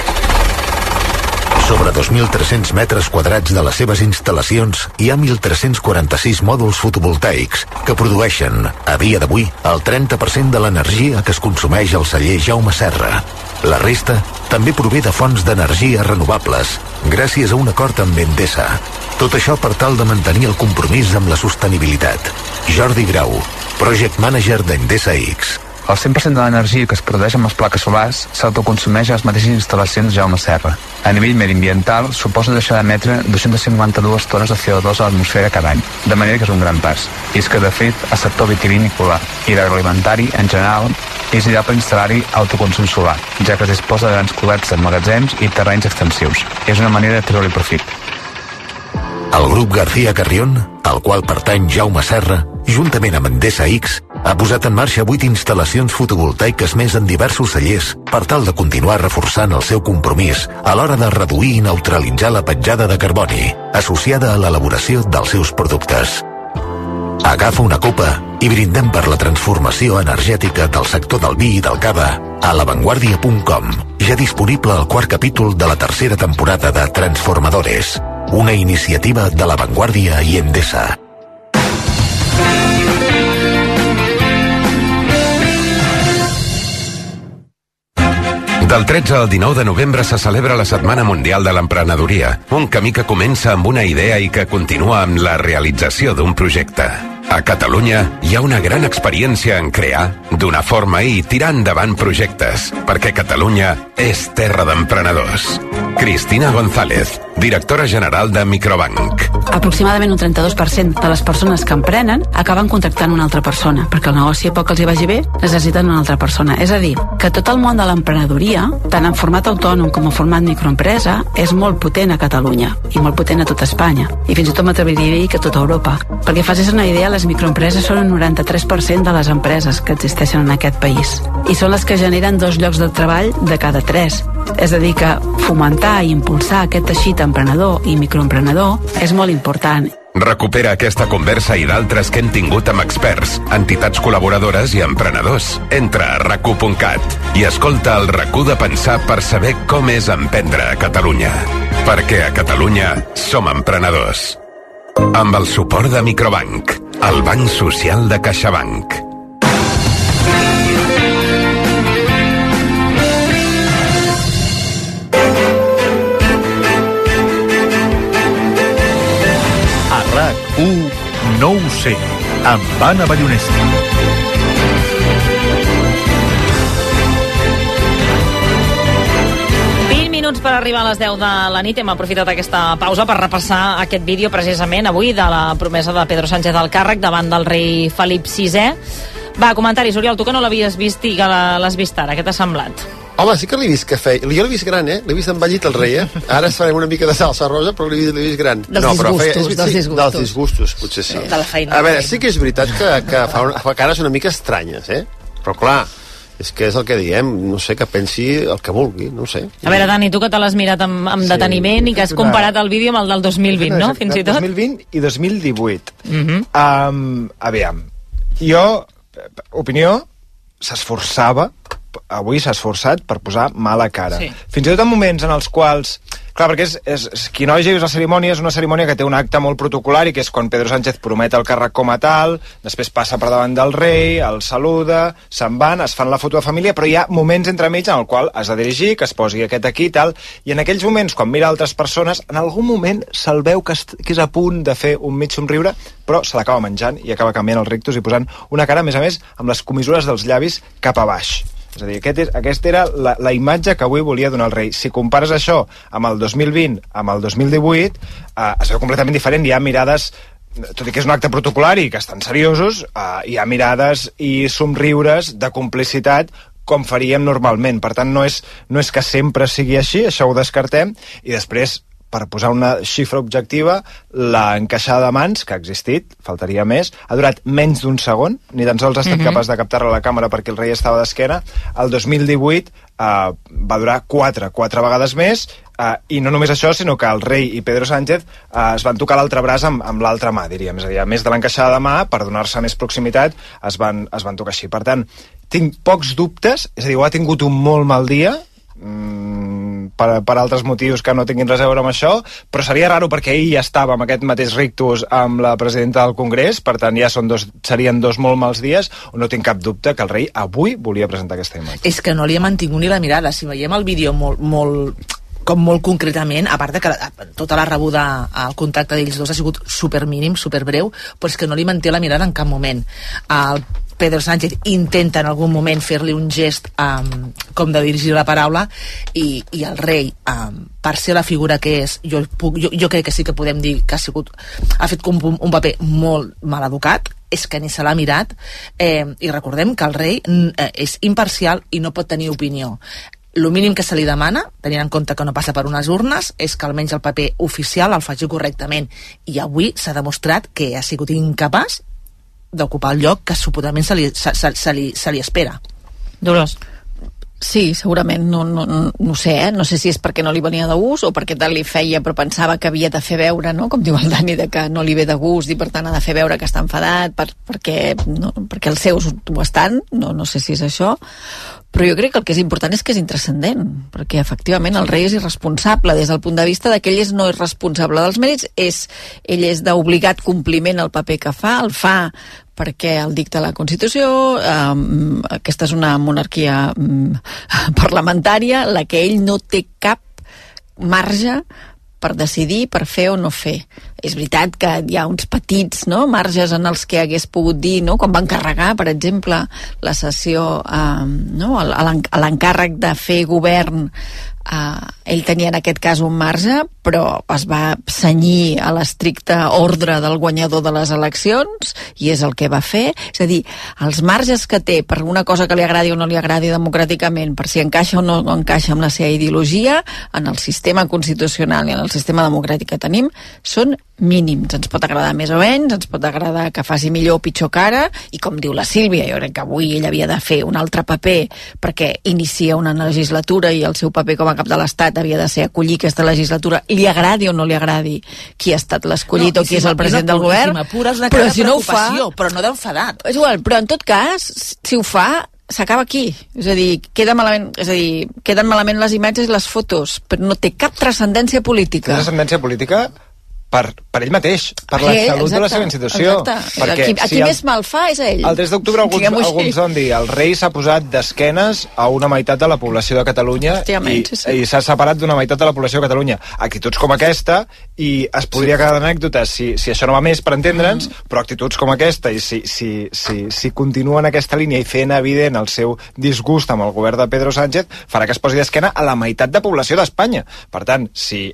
Sobre 2.300 metres quadrats de les seves instal·lacions hi ha 1.346 mòduls fotovoltaics que produeixen, a dia d'avui, el 30% de l'energia que es consumeix al celler Jaume Serra. La resta també prové de fonts d'energia renovables, gràcies a un acord amb Endesa. Tot això per tal de mantenir el compromís amb la sostenibilitat. Jordi Grau, Project Manager d'Endesa X. El 100% de l'energia que es produeix amb les plaques solars s'autoconsumeix a les mateixes instal·lacions Jaume Serra. A nivell mediambiental, suposa deixar d'emetre 252 tones de CO2 a l'atmosfera cada any, de manera que és un gran pas. I és que, de fet, el sector vitivinícola i l'agroalimentari, en general, és ideal per instal·lar-hi autoconsum solar, ja que es disposa de grans coberts de magatzems i terrenys extensius. És una manera de treure-li profit. El grup García Carrión, al qual pertany Jaume Serra, juntament amb Endesa X, ha posat en marxa 8 instal·lacions fotovoltaiques més en diversos cellers per tal de continuar reforçant el seu compromís a l'hora de reduir i neutralitzar la petjada de carboni associada a l'elaboració dels seus productes. Agafa una copa i brindem per la transformació energètica del sector del vi i del cava a lavanguardia.com. Ja disponible el 4º capítol de la 3ª temporada de Transformadores, una iniciativa de La Vanguardia i Endesa. Del 13 al 19 de novembre se celebra la Setmana Mundial de l'Emprenedoria, un camí que comença amb una idea i que continua amb la realització d'un projecte. A Catalunya hi ha una gran experiència en crear, d'una forma i tirar endavant projectes, perquè Catalunya és terra d'emprenedors. Cristina González, directora general de Microbank. Aproximadament un 32% de les persones que emprenen acaben contractant una altra persona, perquè el negoci, a poc que els hi vagi bé, necessiten una altra persona. És a dir, que tot el món de l'emprenedoria, tant en format autònom com en format microempresa, és molt potent a Catalunya i molt potent a tot Espanya, i fins i tot m'atreviria a dir que a tota Europa. Perquè facis una idea, les microempreses són el 93% de les empreses que existeixen en aquest país, i són les que generen 2 llocs de treball de cada 3. És a dir, que fomentar i impulsar aquest teixit emprenedor i microemprenedor és molt important. Recupera aquesta conversa i d'altres que hem tingut amb experts, entitats col·laboradores i emprenedors. Entra a rac1.cat i escolta el RAC1 de pensar per saber com és emprendre a Catalunya. Perquè a Catalunya som emprenedors. Amb el suport de Microbank, el banc social de CaixaBank. RAC1 no ho sé, amb Anna Ballonesta. Per arribar a les 10 de la nit hem aprofitat aquesta pausa per repassar aquest vídeo precisament avui de la promesa de Pedro Sánchez al càrrec davant del rei Felip VI. Va, comentaris, Oriol, tu que no l'havies vist i que l'has vist ara, què t'ha semblat? Home, sí que l'he vist cafè. Jo l'he vist gran, L'he vist envellit el rei, Ara farem una mica de salsa rosa, però l'he vist gran. Dels disgustos, potser sí. De la feina. A veure, sí que és veritat que fa cares una mica estranyes, Però clar, és que és el que diem, no sé, que pensi el que vulgui, no sé. A veure, Dani, tu que te l'has mirat amb deteniment i que has comparat el vídeo amb el del 2020, no? Fins i tot. 2020 i 2018. Aviam, jo, opinió, avui s'ha esforçat per posar mala cara. Sí. Fins i tot en moments en els quals... Clar, perquè qui no hagi vist la cerimònia, és una cerimònia que té un acte molt protocolar i que és quan Pedro Sánchez promet el càrrec com a tal, després passa per davant del rei, el saluda, se'n van, es fan la foto de família, però hi ha moments entremig en el qual has de dirigir, que es posi aquest aquí i tal, i en aquells moments, quan mira altres persones, en algun moment se'l veu que és a punt de fer un mig somriure, però se l'acaba menjant i acaba canviant els rictus i posant una cara, a més, amb les comissures dels llavis cap a baix. És a dir, aquesta era la imatge que avui volia donar el rei. Si compares això amb el 2020, amb el 2018, es veu completament diferent. Hi ha mirades, tot i que és un acte protocolar i que estan seriosos, hi ha mirades i somriures de complicitat com faríem normalment. Per tant, no és que sempre sigui així, això ho descartem, i després, per posar una xifra objectiva, l'encaixada de mans, que ha existit, faltaria més, ha durat menys d'un segon, ni tan sols ha estat capaç de captar-la a la càmera perquè el rei estava d'esquena. El 2018 va durar 4 vegades més, i no només això, sinó que el rei i Pedro Sánchez es van tocar l'altre braç amb l'altra mà, diríem. És a dir, a més de l'encaixada de mà, per donar-se més proximitat, es van tocar així. Per tant, tinc pocs dubtes, és a dir, ho ha tingut un molt mal dia, per altres motius que no tinguin res a veure amb això, però seria raro perquè ell ja estava amb aquest mateix rictus amb la presidenta del Congrés, per tant ja serien 2 molt mals dies, on no tinc cap dubte que el rei avui volia presentar aquesta imatge. És que no li ha mantingut ni la mirada. Si veiem el vídeo molt concretament, a part de que tota la rebuda al contacte d'ells dos ha sigut supermínim, superbreu, però és que no li manté la mirada en cap moment. El Pedro Sánchez intenta en algun moment fer-li un gest com de dirigir la paraula i el rei, per ser la figura que és, jo crec que sí que podem dir que ha fet un paper molt mal educat, és que ni se l'ha mirat, i recordem que el rei és imparcial i no pot tenir opinió. El mínim que se li demana, tenint en compte que no passa per unes urnes, és que almenys el paper oficial el faci correctament, i avui s'ha demostrat que ha sigut incapaç d'ocupar el lloc que suposadament se li espera. Dolors. Sí, segurament, no sé, no sé si és perquè no li venia de gust o perquè tal li feia, però pensava que havia de fer veure, no? Com diu el Dani, de que no li ve de gust i per tant ha de fer veure que està enfadat perquè els seus ho estan, no sé si és això, però jo crec que el que és important és que és intrascendent, perquè efectivament el rei és irresponsable des del punt de vista que ell no és responsable dels mèrits, ell és d'obligat compliment al paper que fa, el fa perquè el dicta la Constitució, aquesta és una monarquia parlamentària, la que ell no té cap marge per decidir, per fer o no fer. És veritat que hi ha uns petits marges en els que hagués pogut dir, quan va encarregar, per exemple, la sessió, l'encàrrec de fer govern ell tenia en aquest cas un marge, però es va cenyir a l'estricte ordre del guanyador de les eleccions i és el que va fer. És a dir, els marges que té per una cosa que li agradi o no li agradi democràticament, per si encaixa o no encaixa amb la seva ideologia, en el sistema constitucional i en el sistema democràtic que tenim, són mínims. Ens pot agradar més o menys, ens pot agradar que faci millor o pitjor cara, i com diu la Sílvia, jo crec que avui ell havia de fer un altre paper perquè inicia una legislatura i el seu paper com a cap de l'Estat havia de ser acollir aquesta legislatura, li agradi o no li agradi qui ha estat l'escollit o qui és el president del govern. Però si no ho fa, però no d'enfadat. És igual, però en tot cas, si ho fa, s'acaba aquí. És a dir, queden malament les imatges i les fotos, però no té cap transcendència política. Té transcendència política per ell mateix, per la salut de la seva institució. Perquè a qui més mal fa és a ell. El 3 d'octubre alguns van dir el rei s'ha posat d'esquenes a una meitat de la població de Catalunya i s'ha separat d'una meitat de la població de Catalunya. Actituds com aquesta, i es podria quedar d'anècdota si això no va més per entendre'ns, però actituds com aquesta, i si continua en aquesta línia i fent evident el seu disgust amb el govern de Pedro Sánchez, farà que es posi d'esquena a la meitat de població d'Espanya. Per tant, si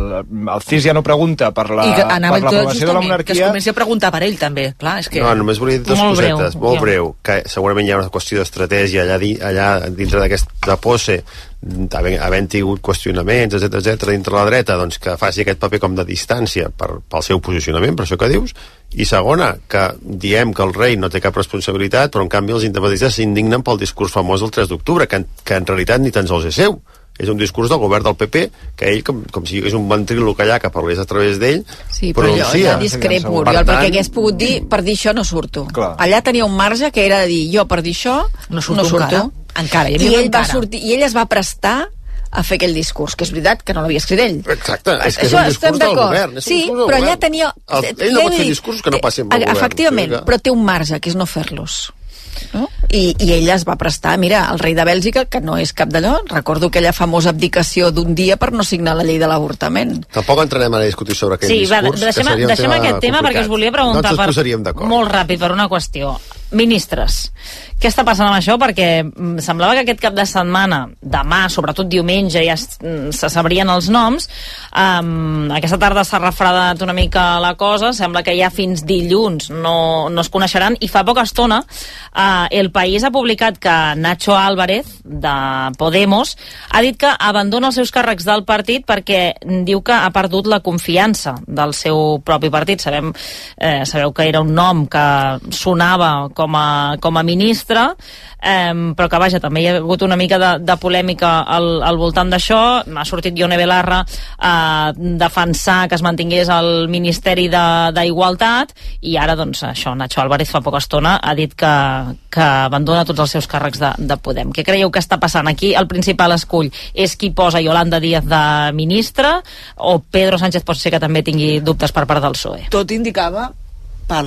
el CIS ja no pregunta per l'aprovació de la monarquia... Que es comenci a preguntar per ell, també. Clar, és que... No, només volia dir dues cosetes. Molt breu, que segurament hi ha una qüestió d'estratègia allà dintre d'aquesta posse, havent tingut qüestionaments, etc dintre la dreta, doncs que faci aquest paper com de distància pel seu posicionament, per això que dius. I segona, que diem que el rei no té cap responsabilitat, però en canvi els independentistes s'indignen pel discurs famós del 3 d'octubre, que en realitat ni tan sols és seu. És un discurs del govern del PP que ell, com si és un ventrilo allà que parlés a través d'ell, pronuncia. Però jo discrepo, Oriol, perquè hagués pogut dir per dir això no surto. Clar. Allà tenia un marge que era dir jo per dir això no surto. Encara. I ell va sortir, i ell es va prestar a fer aquell discurs, que és veritat que no l'havia escrit ell. Exacte, és que és un discurs del govern. Sí, però allà tenia... Ell no pot fer discursos que no passin pel govern. Efectivament, però té un marge, que és no fer-los. No? I ell es va prestar, mira, el rei de Bèlgica, que no és cap d'allò, recordo aquella famosa abdicació d'un dia per no signar la llei de l'avortament. Tampoc entrarem a discutir sobre aquell discurs, deixem aquest tema perquè us volia preguntar molt ràpid per una qüestió. Ministres, què està passant amb això? Perquè semblava que aquest cap de setmana, demà, sobretot diumenge, ja se sabrien els noms. Aquesta tarda s'ha refredat una mica la cosa, sembla que ja fins dilluns no es coneixeran, i fa poca estona El País ha publicat que Nacho Álvarez, de Podemos, ha dit que abandona els seus càrrecs del partit perquè diu que ha perdut la confiança del seu propi partit. Sabeu que era un nom que sonava com a ministre, però que vaja, també hi ha hagut una mica de polèmica al voltant d'això. Ha sortit Ione Belarra a defensar que es mantingués el Ministeri d'Igualtat, i ara doncs això, Nacho Álvarez fa poca estona ha dit que abandona tots els seus càrrecs de Podem. Què creieu que està passant aquí? El principal escull és qui posa Yolanda Díaz de ministra, o Pedro Sánchez pot ser que també tingui dubtes per part del PSOE? Tot indicava, per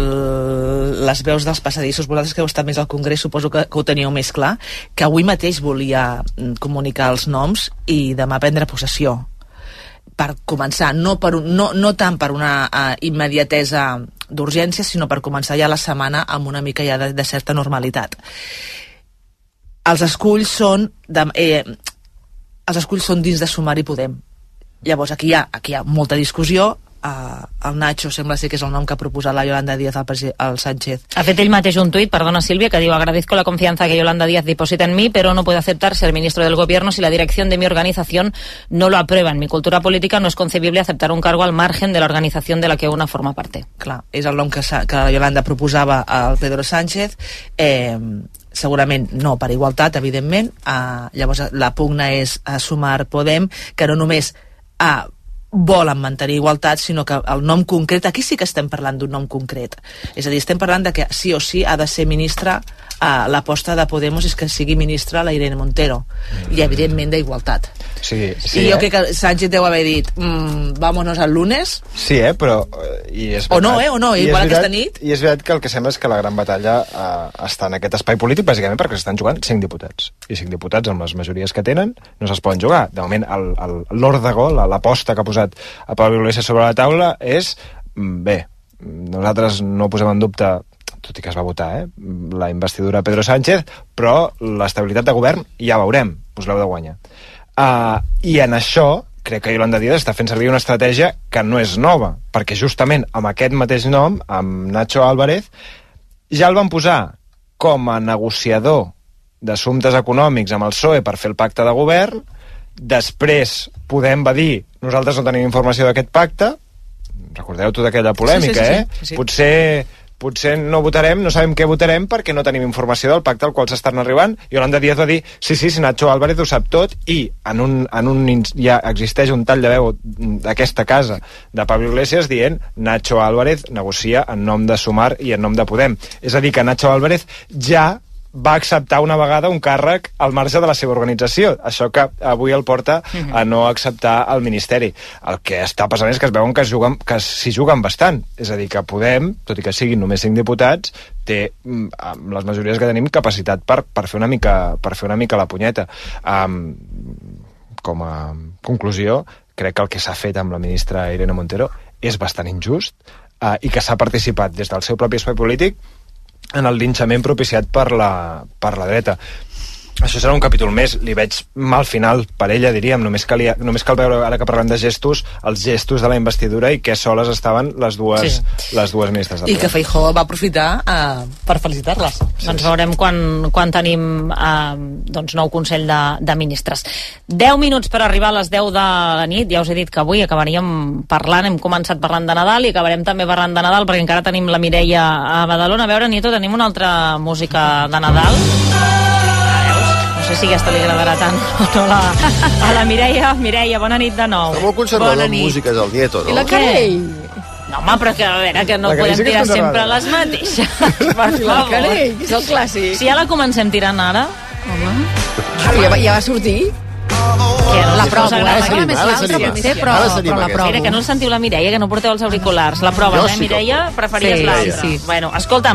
les veus dels passadissos, vosaltres que heu estat més al Congrés suposo que ho teníeu més clar, que avui mateix volia comunicar els noms i demà prendre possessió, per començar, no tant per una immediatesa d'urgència, sinó per començar ja la setmana amb una mica ja de certa normalitat. Els esculls són dins de Sumar i Podem. Llavors aquí hi ha molta discussió. El Nacho sembla ser que és el nom que ha proposat la Yolanda Díaz al Sánchez. Ha fet ell mateix un tuit, perdona Silvia, que diu: agradezco la confianza que Yolanda Díaz deposita en mí, pero no puedo aceptar ser ministro del gobierno si la dirección de mi organización no lo aprueba. En mi cultura política no es concebible aceptar un cargo al margen de la organización de la que una forma parte. Clar, és el nom que Yolanda proposava al Pedro Sánchez. Segurament no per igualtat, evidentment. Llavors la pugna és a Sumar Podem, que no només volen mantenir igualtat, sinó que el nom concret, aquí sí que estem parlant d'un nom concret, és a dir, estem parlant de que sí o sí ha de ser ministra. L'aposta de Podemos és que sigui ministra la Irene Montero, i evidentment d'igualtat. Sí, i jo crec que Sánchez deu haver dit vámonos al lunes. Sí, però o no, igual aquesta nit. I és veritat que el que sembla és que la gran batalla està en aquest espai polític, bàsicament perquè s'estan jugant 5 diputats, i 5 diputats amb les majories que tenen no se'ls poden jugar. De moment l'òrdago, l'aposta que ha posat a Pablo Iglesias sobre la taula és bé, nosaltres no posem en dubte, tot i que es va votar, la investidura de Pedro Sánchez, però l'estabilitat de govern ja veurem, us l'heu de guanyar. I en això crec que Yolanda Díaz està fent servir una estratègia que no és nova, perquè justament amb aquest mateix nom, amb Nacho Álvarez, ja el van posar com a negociador d'assumptes econòmics amb el PSOE per fer el pacte de govern. Després Podem va dir nosaltres no tenim informació d'aquest pacte. Recordeu tota aquella polèmica, sí. Potser no votarem, no sabem què votarem perquè no tenim informació del pacte al qual s'estan arribant. Yolanda Díaz va dir, sí, Nacho Álvarez ho sap tot, i ja existeix un tall de veu d'aquesta casa de Pablo Iglesias dient Nacho Álvarez negocia en nom de Sumar i en nom de Podem. És a dir, que Nacho Álvarez ja va acceptar una vegada un càrrec al marge de la seva organització, això que avui el porta a no acceptar el Ministeri. El que està passant és que es veuen que s'hi juguen bastant, és a dir, que Podem, tot i que siguin només 5 diputats, té, amb les majories que tenim, capacitat per fer una mica la punyeta. Com a conclusió, crec que el que s'ha fet amb la ministra Irene Montero és bastant injust, i que s'ha participat des del seu propi espai polític en el linxament propiciat per la dreta. Això serà un capítol més, li veig mal final per ella, diríem, només cal veure, ara que parlem de gestos, els gestos de la investidura i que soles estaven les dues ministres de I que Feijóo va aprofitar per felicitar-les. Doncs veurem quan tenim nou Consell de Ministres. 10 minuts per arribar a les 10 de la nit. Ja us he dit que avui acabaríem parlant, hem començat parlant de Nadal i acabarem també parlant de Nadal perquè encara tenim la Mireia a Badalona. A veure, Nieto, tenim una altra música de Nadal. No sé si aquesta li agradarà tant o no a la Mireia. Mireia, bona nit de nou. Està molt conservador amb músiques el Nieto, no? I la Carell? No, home, però que a veure, que no podem tirar sempre les mateixes. Per favor. La Carell, és el clàssic. Si ja la comencem tirant ara... Home. Ja va sortir? La provo, la provo. Mira, que no el sentiu la Mireia, que no porteu els auriculars. La prova, Mireia? Preferies l'altra. Sí. Bueno, escolta'm,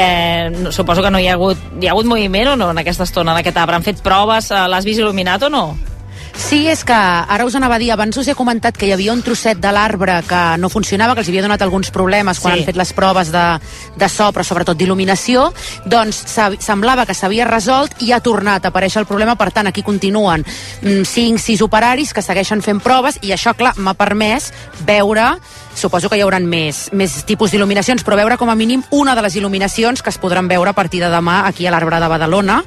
suposo que no hi ha hagut moviment o no en aquesta estona en aquest arbre? Han fet proves? L'has vist il·luminat o no? Sí, és que ara us anava a dir, abans us he comentat que hi havia un trosset de l'arbre que no funcionava, que els havia donat alguns problemes quan han fet les proves de so, però sobretot d'il·luminació, doncs semblava que s'havia resolt i ha tornat a aparèixer el problema. Per tant, aquí continuen 5-6 operaris que segueixen fent proves i això, clar, m'ha permès veure, suposo que hi haurà més tipus d'il·luminacions, però veure com a mínim una de les il·luminacions que es podran veure a partir de demà aquí a l'Arbre de Badalona.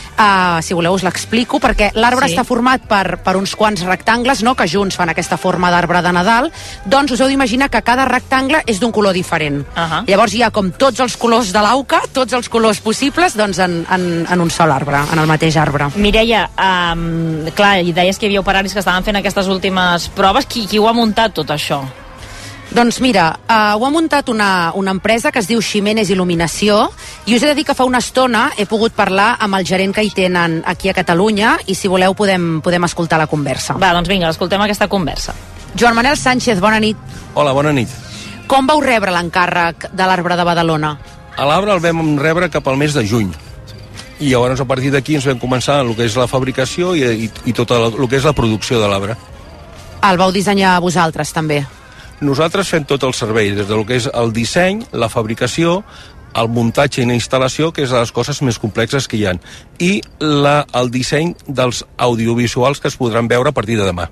Si voleu us l'explico, perquè l'arbre està format per uns quants rectangles, no?, que junts fan aquesta forma d'arbre de Nadal. Doncs us heu d'imaginar que cada rectangle és d'un color diferent. Llavors hi ha com tots els colors de l'auca, tots els colors possibles, doncs en un sol arbre, en el mateix arbre. Mireia, clar, i deies que hi havia operaris que estaven fent aquestes últimes proves. Qui ho ha muntat tot això? Doncs mira, ho ha muntat una empresa que es diu Ximenes Il·luminació, i us he de dir que fa una estona he pogut parlar amb el gerent que hi tenen aquí a Catalunya, i si voleu podem escoltar la conversa. Va, doncs vinga, escoltem aquesta conversa. Joan Manel Sánchez, bona nit. Hola, bona nit. Com vau rebre l'encàrrec de l'Arbre de Badalona? A l'arbre el vam rebre cap al mes de juny. I llavors a partir d'aquí ens vam començar el que és la fabricació i tot el que és la producció de l'arbre. El vau dissenyar vosaltres també? Nosaltres fem tot el servei, des del que és el disseny, la fabricació, el muntatge i la instal·lació, que és de les coses més complexes que hi ha, i el disseny dels audiovisuals que es podran veure a partir de demà.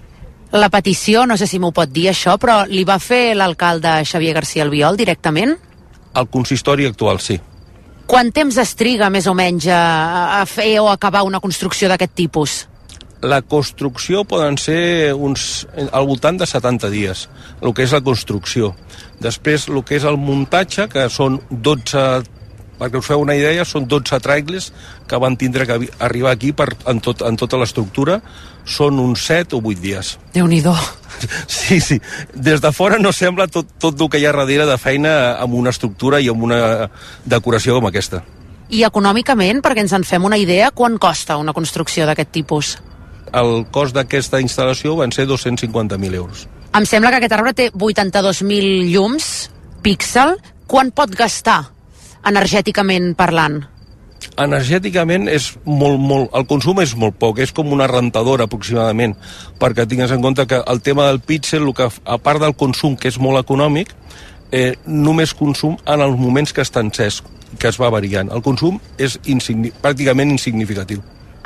La petició, no sé si m'ho pot dir això, però li va fer l'alcalde Xavier García Albiol directament? El consistori actual, sí. Quant temps es triga, més o menys, a fer o acabar una construcció d'aquest tipus? La construcció poden ser al voltant de 70 dies, el que és la construcció. Després, el que és el muntatge, que són 12, perquè us feu una idea, són 12 trailers que van tindre que arribar aquí en tota l'estructura, són uns 7 o 8 dies. Déu-n'hi-do. Sí. Des de fora no sembla tot el que hi ha darrere de feina amb una estructura i amb una decoració com aquesta. I econòmicament, perquè ens en fem una idea, quant costa una construcció d'aquest tipus? El cost d'aquesta instal·lació van ser 250.000 euros. Em sembla que aquest arbre té 82.000 llums píxel. Quan pot gastar, energèticament parlant? Energèticament és molt, el consum és molt poc, és com una rentadora aproximadament, perquè tingues en compte que el tema del píxel, a part del consum, que és molt econòmic, només consum en els moments que està encès, que es va variant. El consum és pràcticament insignificatiu.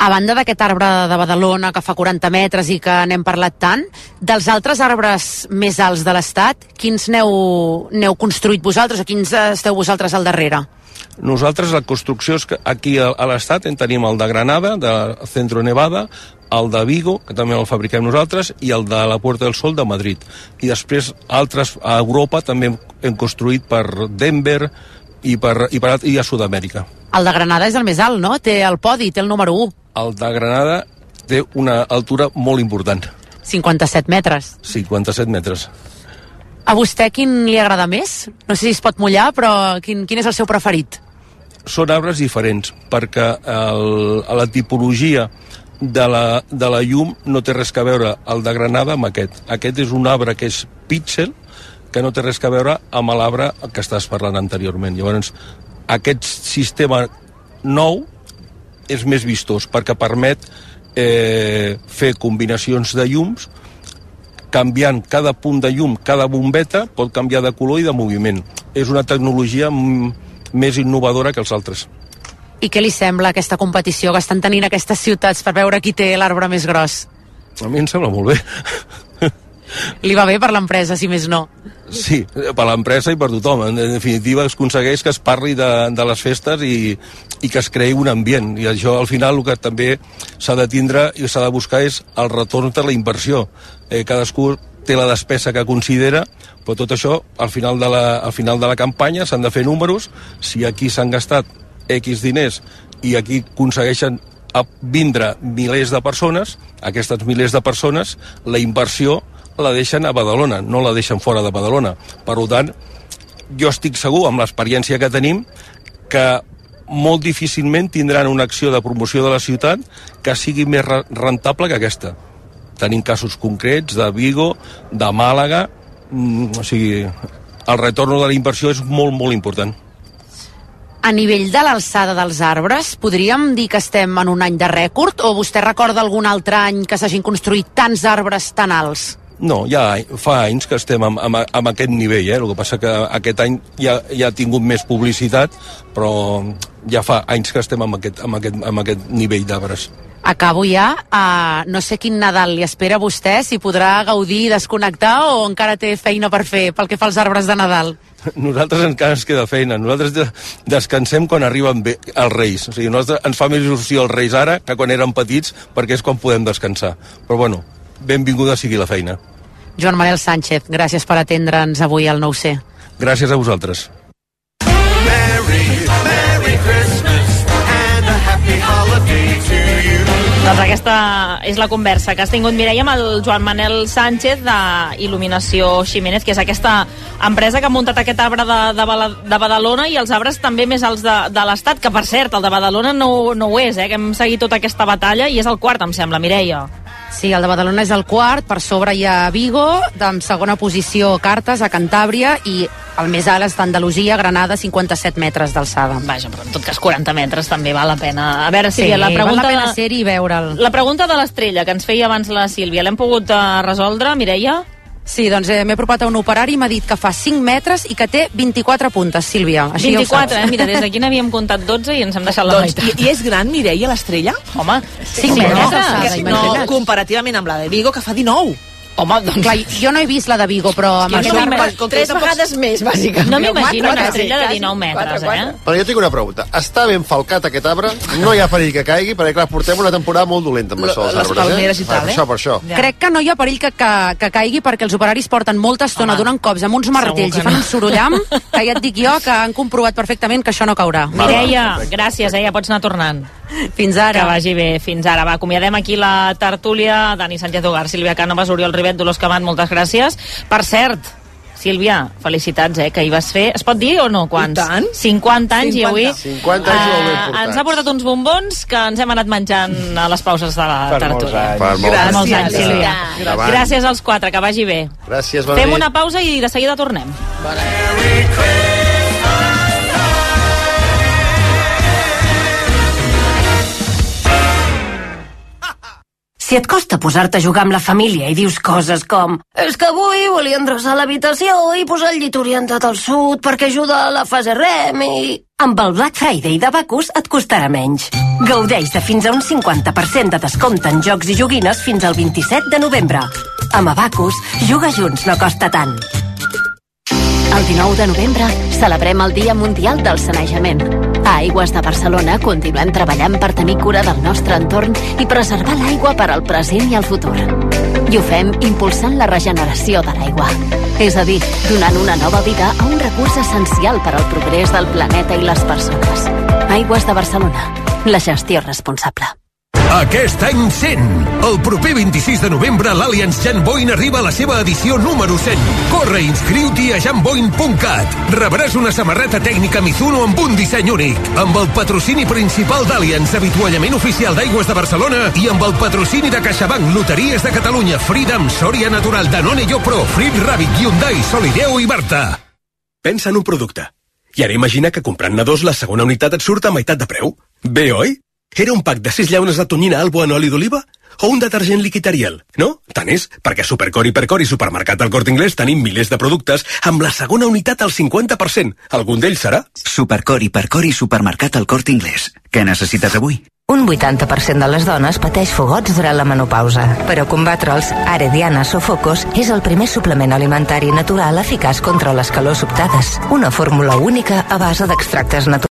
A banda d'aquest arbre de Badalona que fa 40 metres i que n'hem parlat tant, dels altres arbres més alts de l'Estat, quins n'heu construït vosaltres o quins esteu vosaltres al darrere? Nosaltres, la construcció és que aquí a l'Estat en tenim el de Granada, del Centro Nevada, el de Vigo, que també el fabriquem nosaltres, i el de la Puerta del Sol de Madrid. I després altres a Europa també hem construït per Denver i a Sud-amèrica. El de Granada és el més alt, no? Té el podi, té el número 1. El de Granada té una altura molt important. 57 metres. 57 metres. A vostè quin li agrada més? No sé si es pot mullar, però quin és el seu preferit? Són arbres diferents, perquè la tipologia de la llum no té res a veure el de Granada amb aquest. Aquest és un arbre que és píxel, que no té res a veure amb l'arbre que estàs parlant anteriorment. Llavors, aquest sistema nou és més vistós perquè permet fer combinacions de llums, canviant cada punt de llum, cada bombeta pot canviar de color i de moviment. És una tecnologia més innovadora que els altres. I què li sembla aquesta competició que estan tenint aquestes ciutats per veure qui té l'arbre més gros? A mi em sembla molt bé. Li va bé per l'empresa, si més no? Sí, per l'empresa i per tothom. En definitiva, es aconsegueix que es parli de les festes i que es creï un ambient. I això, al final, el que també s'ha de tindre i s'ha de buscar és el retorn de la inversió. Cadascú té la despesa que considera, però tot això, al final de la campanya, s'han de fer números. Si aquí s'han gastat X diners i aquí aconsegueixen vindre milers de persones, aquestes milers de persones, la inversió la deixen a Badalona, no la deixen fora de Badalona. Per tant, jo estic segur, amb l'experiència que tenim, que molt difícilment tindran una acció de promoció de la ciutat que sigui més rentable que aquesta. Tenim casos concrets de Vigo, de Màlaga, o sigui, el retorn de la inversió és molt, molt important. A nivell de l'alçada dels arbres, podríem dir que estem en un any de rècord o vostè recorda algun altre any que s'hagin construït tants arbres tan alts? No, ja fa anys que estem amb aquest nivell, el que passa que aquest any ja ha tingut més publicitat, però ja fa anys que estem amb aquest nivell d'arbres. Acabo ja. No sé quin Nadal li espera a vostè, si podrà gaudir i desconnectar o encara té feina per fer pel que fa als arbres de Nadal. Nosaltres encara ens queda feina. Nosaltres descansem quan arriben els Reis. O sigui, ens fa més il·lusió els Reis ara que quan érem petits, perquè és quan podem descansar. Però bueno, benvinguda sigui la feina. Joan Manel Sánchez, gràcies per atendre'ns avui al 9C. Gràcies a vosaltres. Merry Christmas and a happy holiday to you. Doncs aquesta és la conversa que has tingut, Mireia, amb el Joan Manel Sánchez d'Il·luminació Ximénez, que és aquesta empresa que ha muntat aquest arbre de Badalona i els arbres també més alts de l'Estat, que per cert, el de Badalona no ho és, que hem seguit tota aquesta batalla i és el quart, em sembla, Mireia. Sí, el de Badalona és el quart, per sobre hi ha Vigo, en segona posició Cartes, a Cantàbria, i el més alt és d'Andalusia, Granada, 57 metres d'alçada. Vaja, però en tot cas 40 metres també val la pena. A veure, Sílvia, sí, val la pena ser-hi i veure'l. La pregunta de l'estrella que ens feia abans la Sílvia, l'hem pogut resoldre, Mireia? Sí, doncs m'he apropat a un operari i m'ha dit que fa 5 metres i que té 24 puntes, Sílvia. Així 24, ja mira, des d'aquí n'havíem comptat 12 i ens hem deixat la meitat. I és gran, Mireia, l'estrella? Home, 5 metres. No, comparativament amb la de Vigo, que fa 19. Home, doncs... Clar, jo no he vist la de Vigo, però... Amb no 3 vegades més, bàsicament. No m'imagino una estrella de 19 metres, Però jo tinc una pregunta. Està ben falcat aquest arbre? No hi ha perill que caigui? Perquè, clar, portem una temporada molt dolenta amb això dels arbres, palmeres i tal, Per això. Crec que no hi ha perill que caigui perquè els operaris porten molta estona donant cops amb uns martells i fan un sorollam que ja et dic jo que han comprovat perfectament que això no caurà. Mireia, gràcies, ja pots anar tornant. Fins ara. Que vagi bé, fins ara. Va, acomiadem aquí la tertúlia. Dani Sánchez Ugar, Sílvia Cànovas, Oriol Ribet, Dolors Camant, moltes gràcies. Per cert, Sílvia, felicitats, que hi vas fer, es pot dir o no, quants? I tant. 50 anys 50. I avui 50 anys molt ben portats. Ens ha portat uns bombons que ens hem anat menjant a les pauses de la tertúlia. Per molts anys, Sílvia. Gràcies als 4, que vagi bé. Gràcies, bona Fem nit. una pausa i de seguida tornem. Si et costa posar-te a jugar amb la família i dius coses com «És que avui volia endreçar l'habitació i posar el llit orientat al sud perquè ajuda a la fase REM i...» Amb el Black Friday d'Abacus et costarà menys. Gaudeix de fins a un 50% de descompte en jocs i joguines fins al 27 de novembre. Amb Abacus, jugar junts no costa tant. El 19 de novembre celebrem el Dia Mundial del Sanejament. A Aigües de Barcelona continuem treballant per tenir cura del nostre entorn i preservar l'aigua per al present i el futur. I ho fem impulsant la regeneració de l'aigua. És a dir, donant una nova vida a un recurs essencial per al progrés del planeta i les persones. Aigües de Barcelona. La gestió responsable. Aquest any 100! El proper 26 de novembre l'Allianz Jan Boyn arriba a la seva edició número 100. Corre i inscriu-t'hi a janboyn.cat. Rebràs una samarreta tècnica Mizuno amb un disseny únic, amb el patrocini principal d'Allianz, avituallament oficial d'Aigües de Barcelona, i amb el patrocini de CaixaBank, Loteries de Catalunya, Freedom, Soria Natural, Danone Yopro, Frit Rabbit, Hyundai, Solideo i Barta. Pensa en un producte. I ara imagina que comprant-ne dos la segona unitat et surt a meitat de preu. Bé, oi? Era un pack de 6 llaunes de tonyina Albo en oli d'oliva? O un detergent líquid Ariel? No? Tant és, perquè a Supercor, Hipercor i Supermercat del Corte Inglés tenim milers de productes amb la segona unitat al 50%. Algun d'ells serà? Supercor, Hipercor i Supermercat del Corte Inglés. Què necessites avui? Un 80% de les dones pateix fogots durant la menopausa. Per a combatre'ls, Arediana Sofocos és el primer suplement alimentari natural eficaç contra les calors sobtades. Una fórmula única a base d'extractes naturals.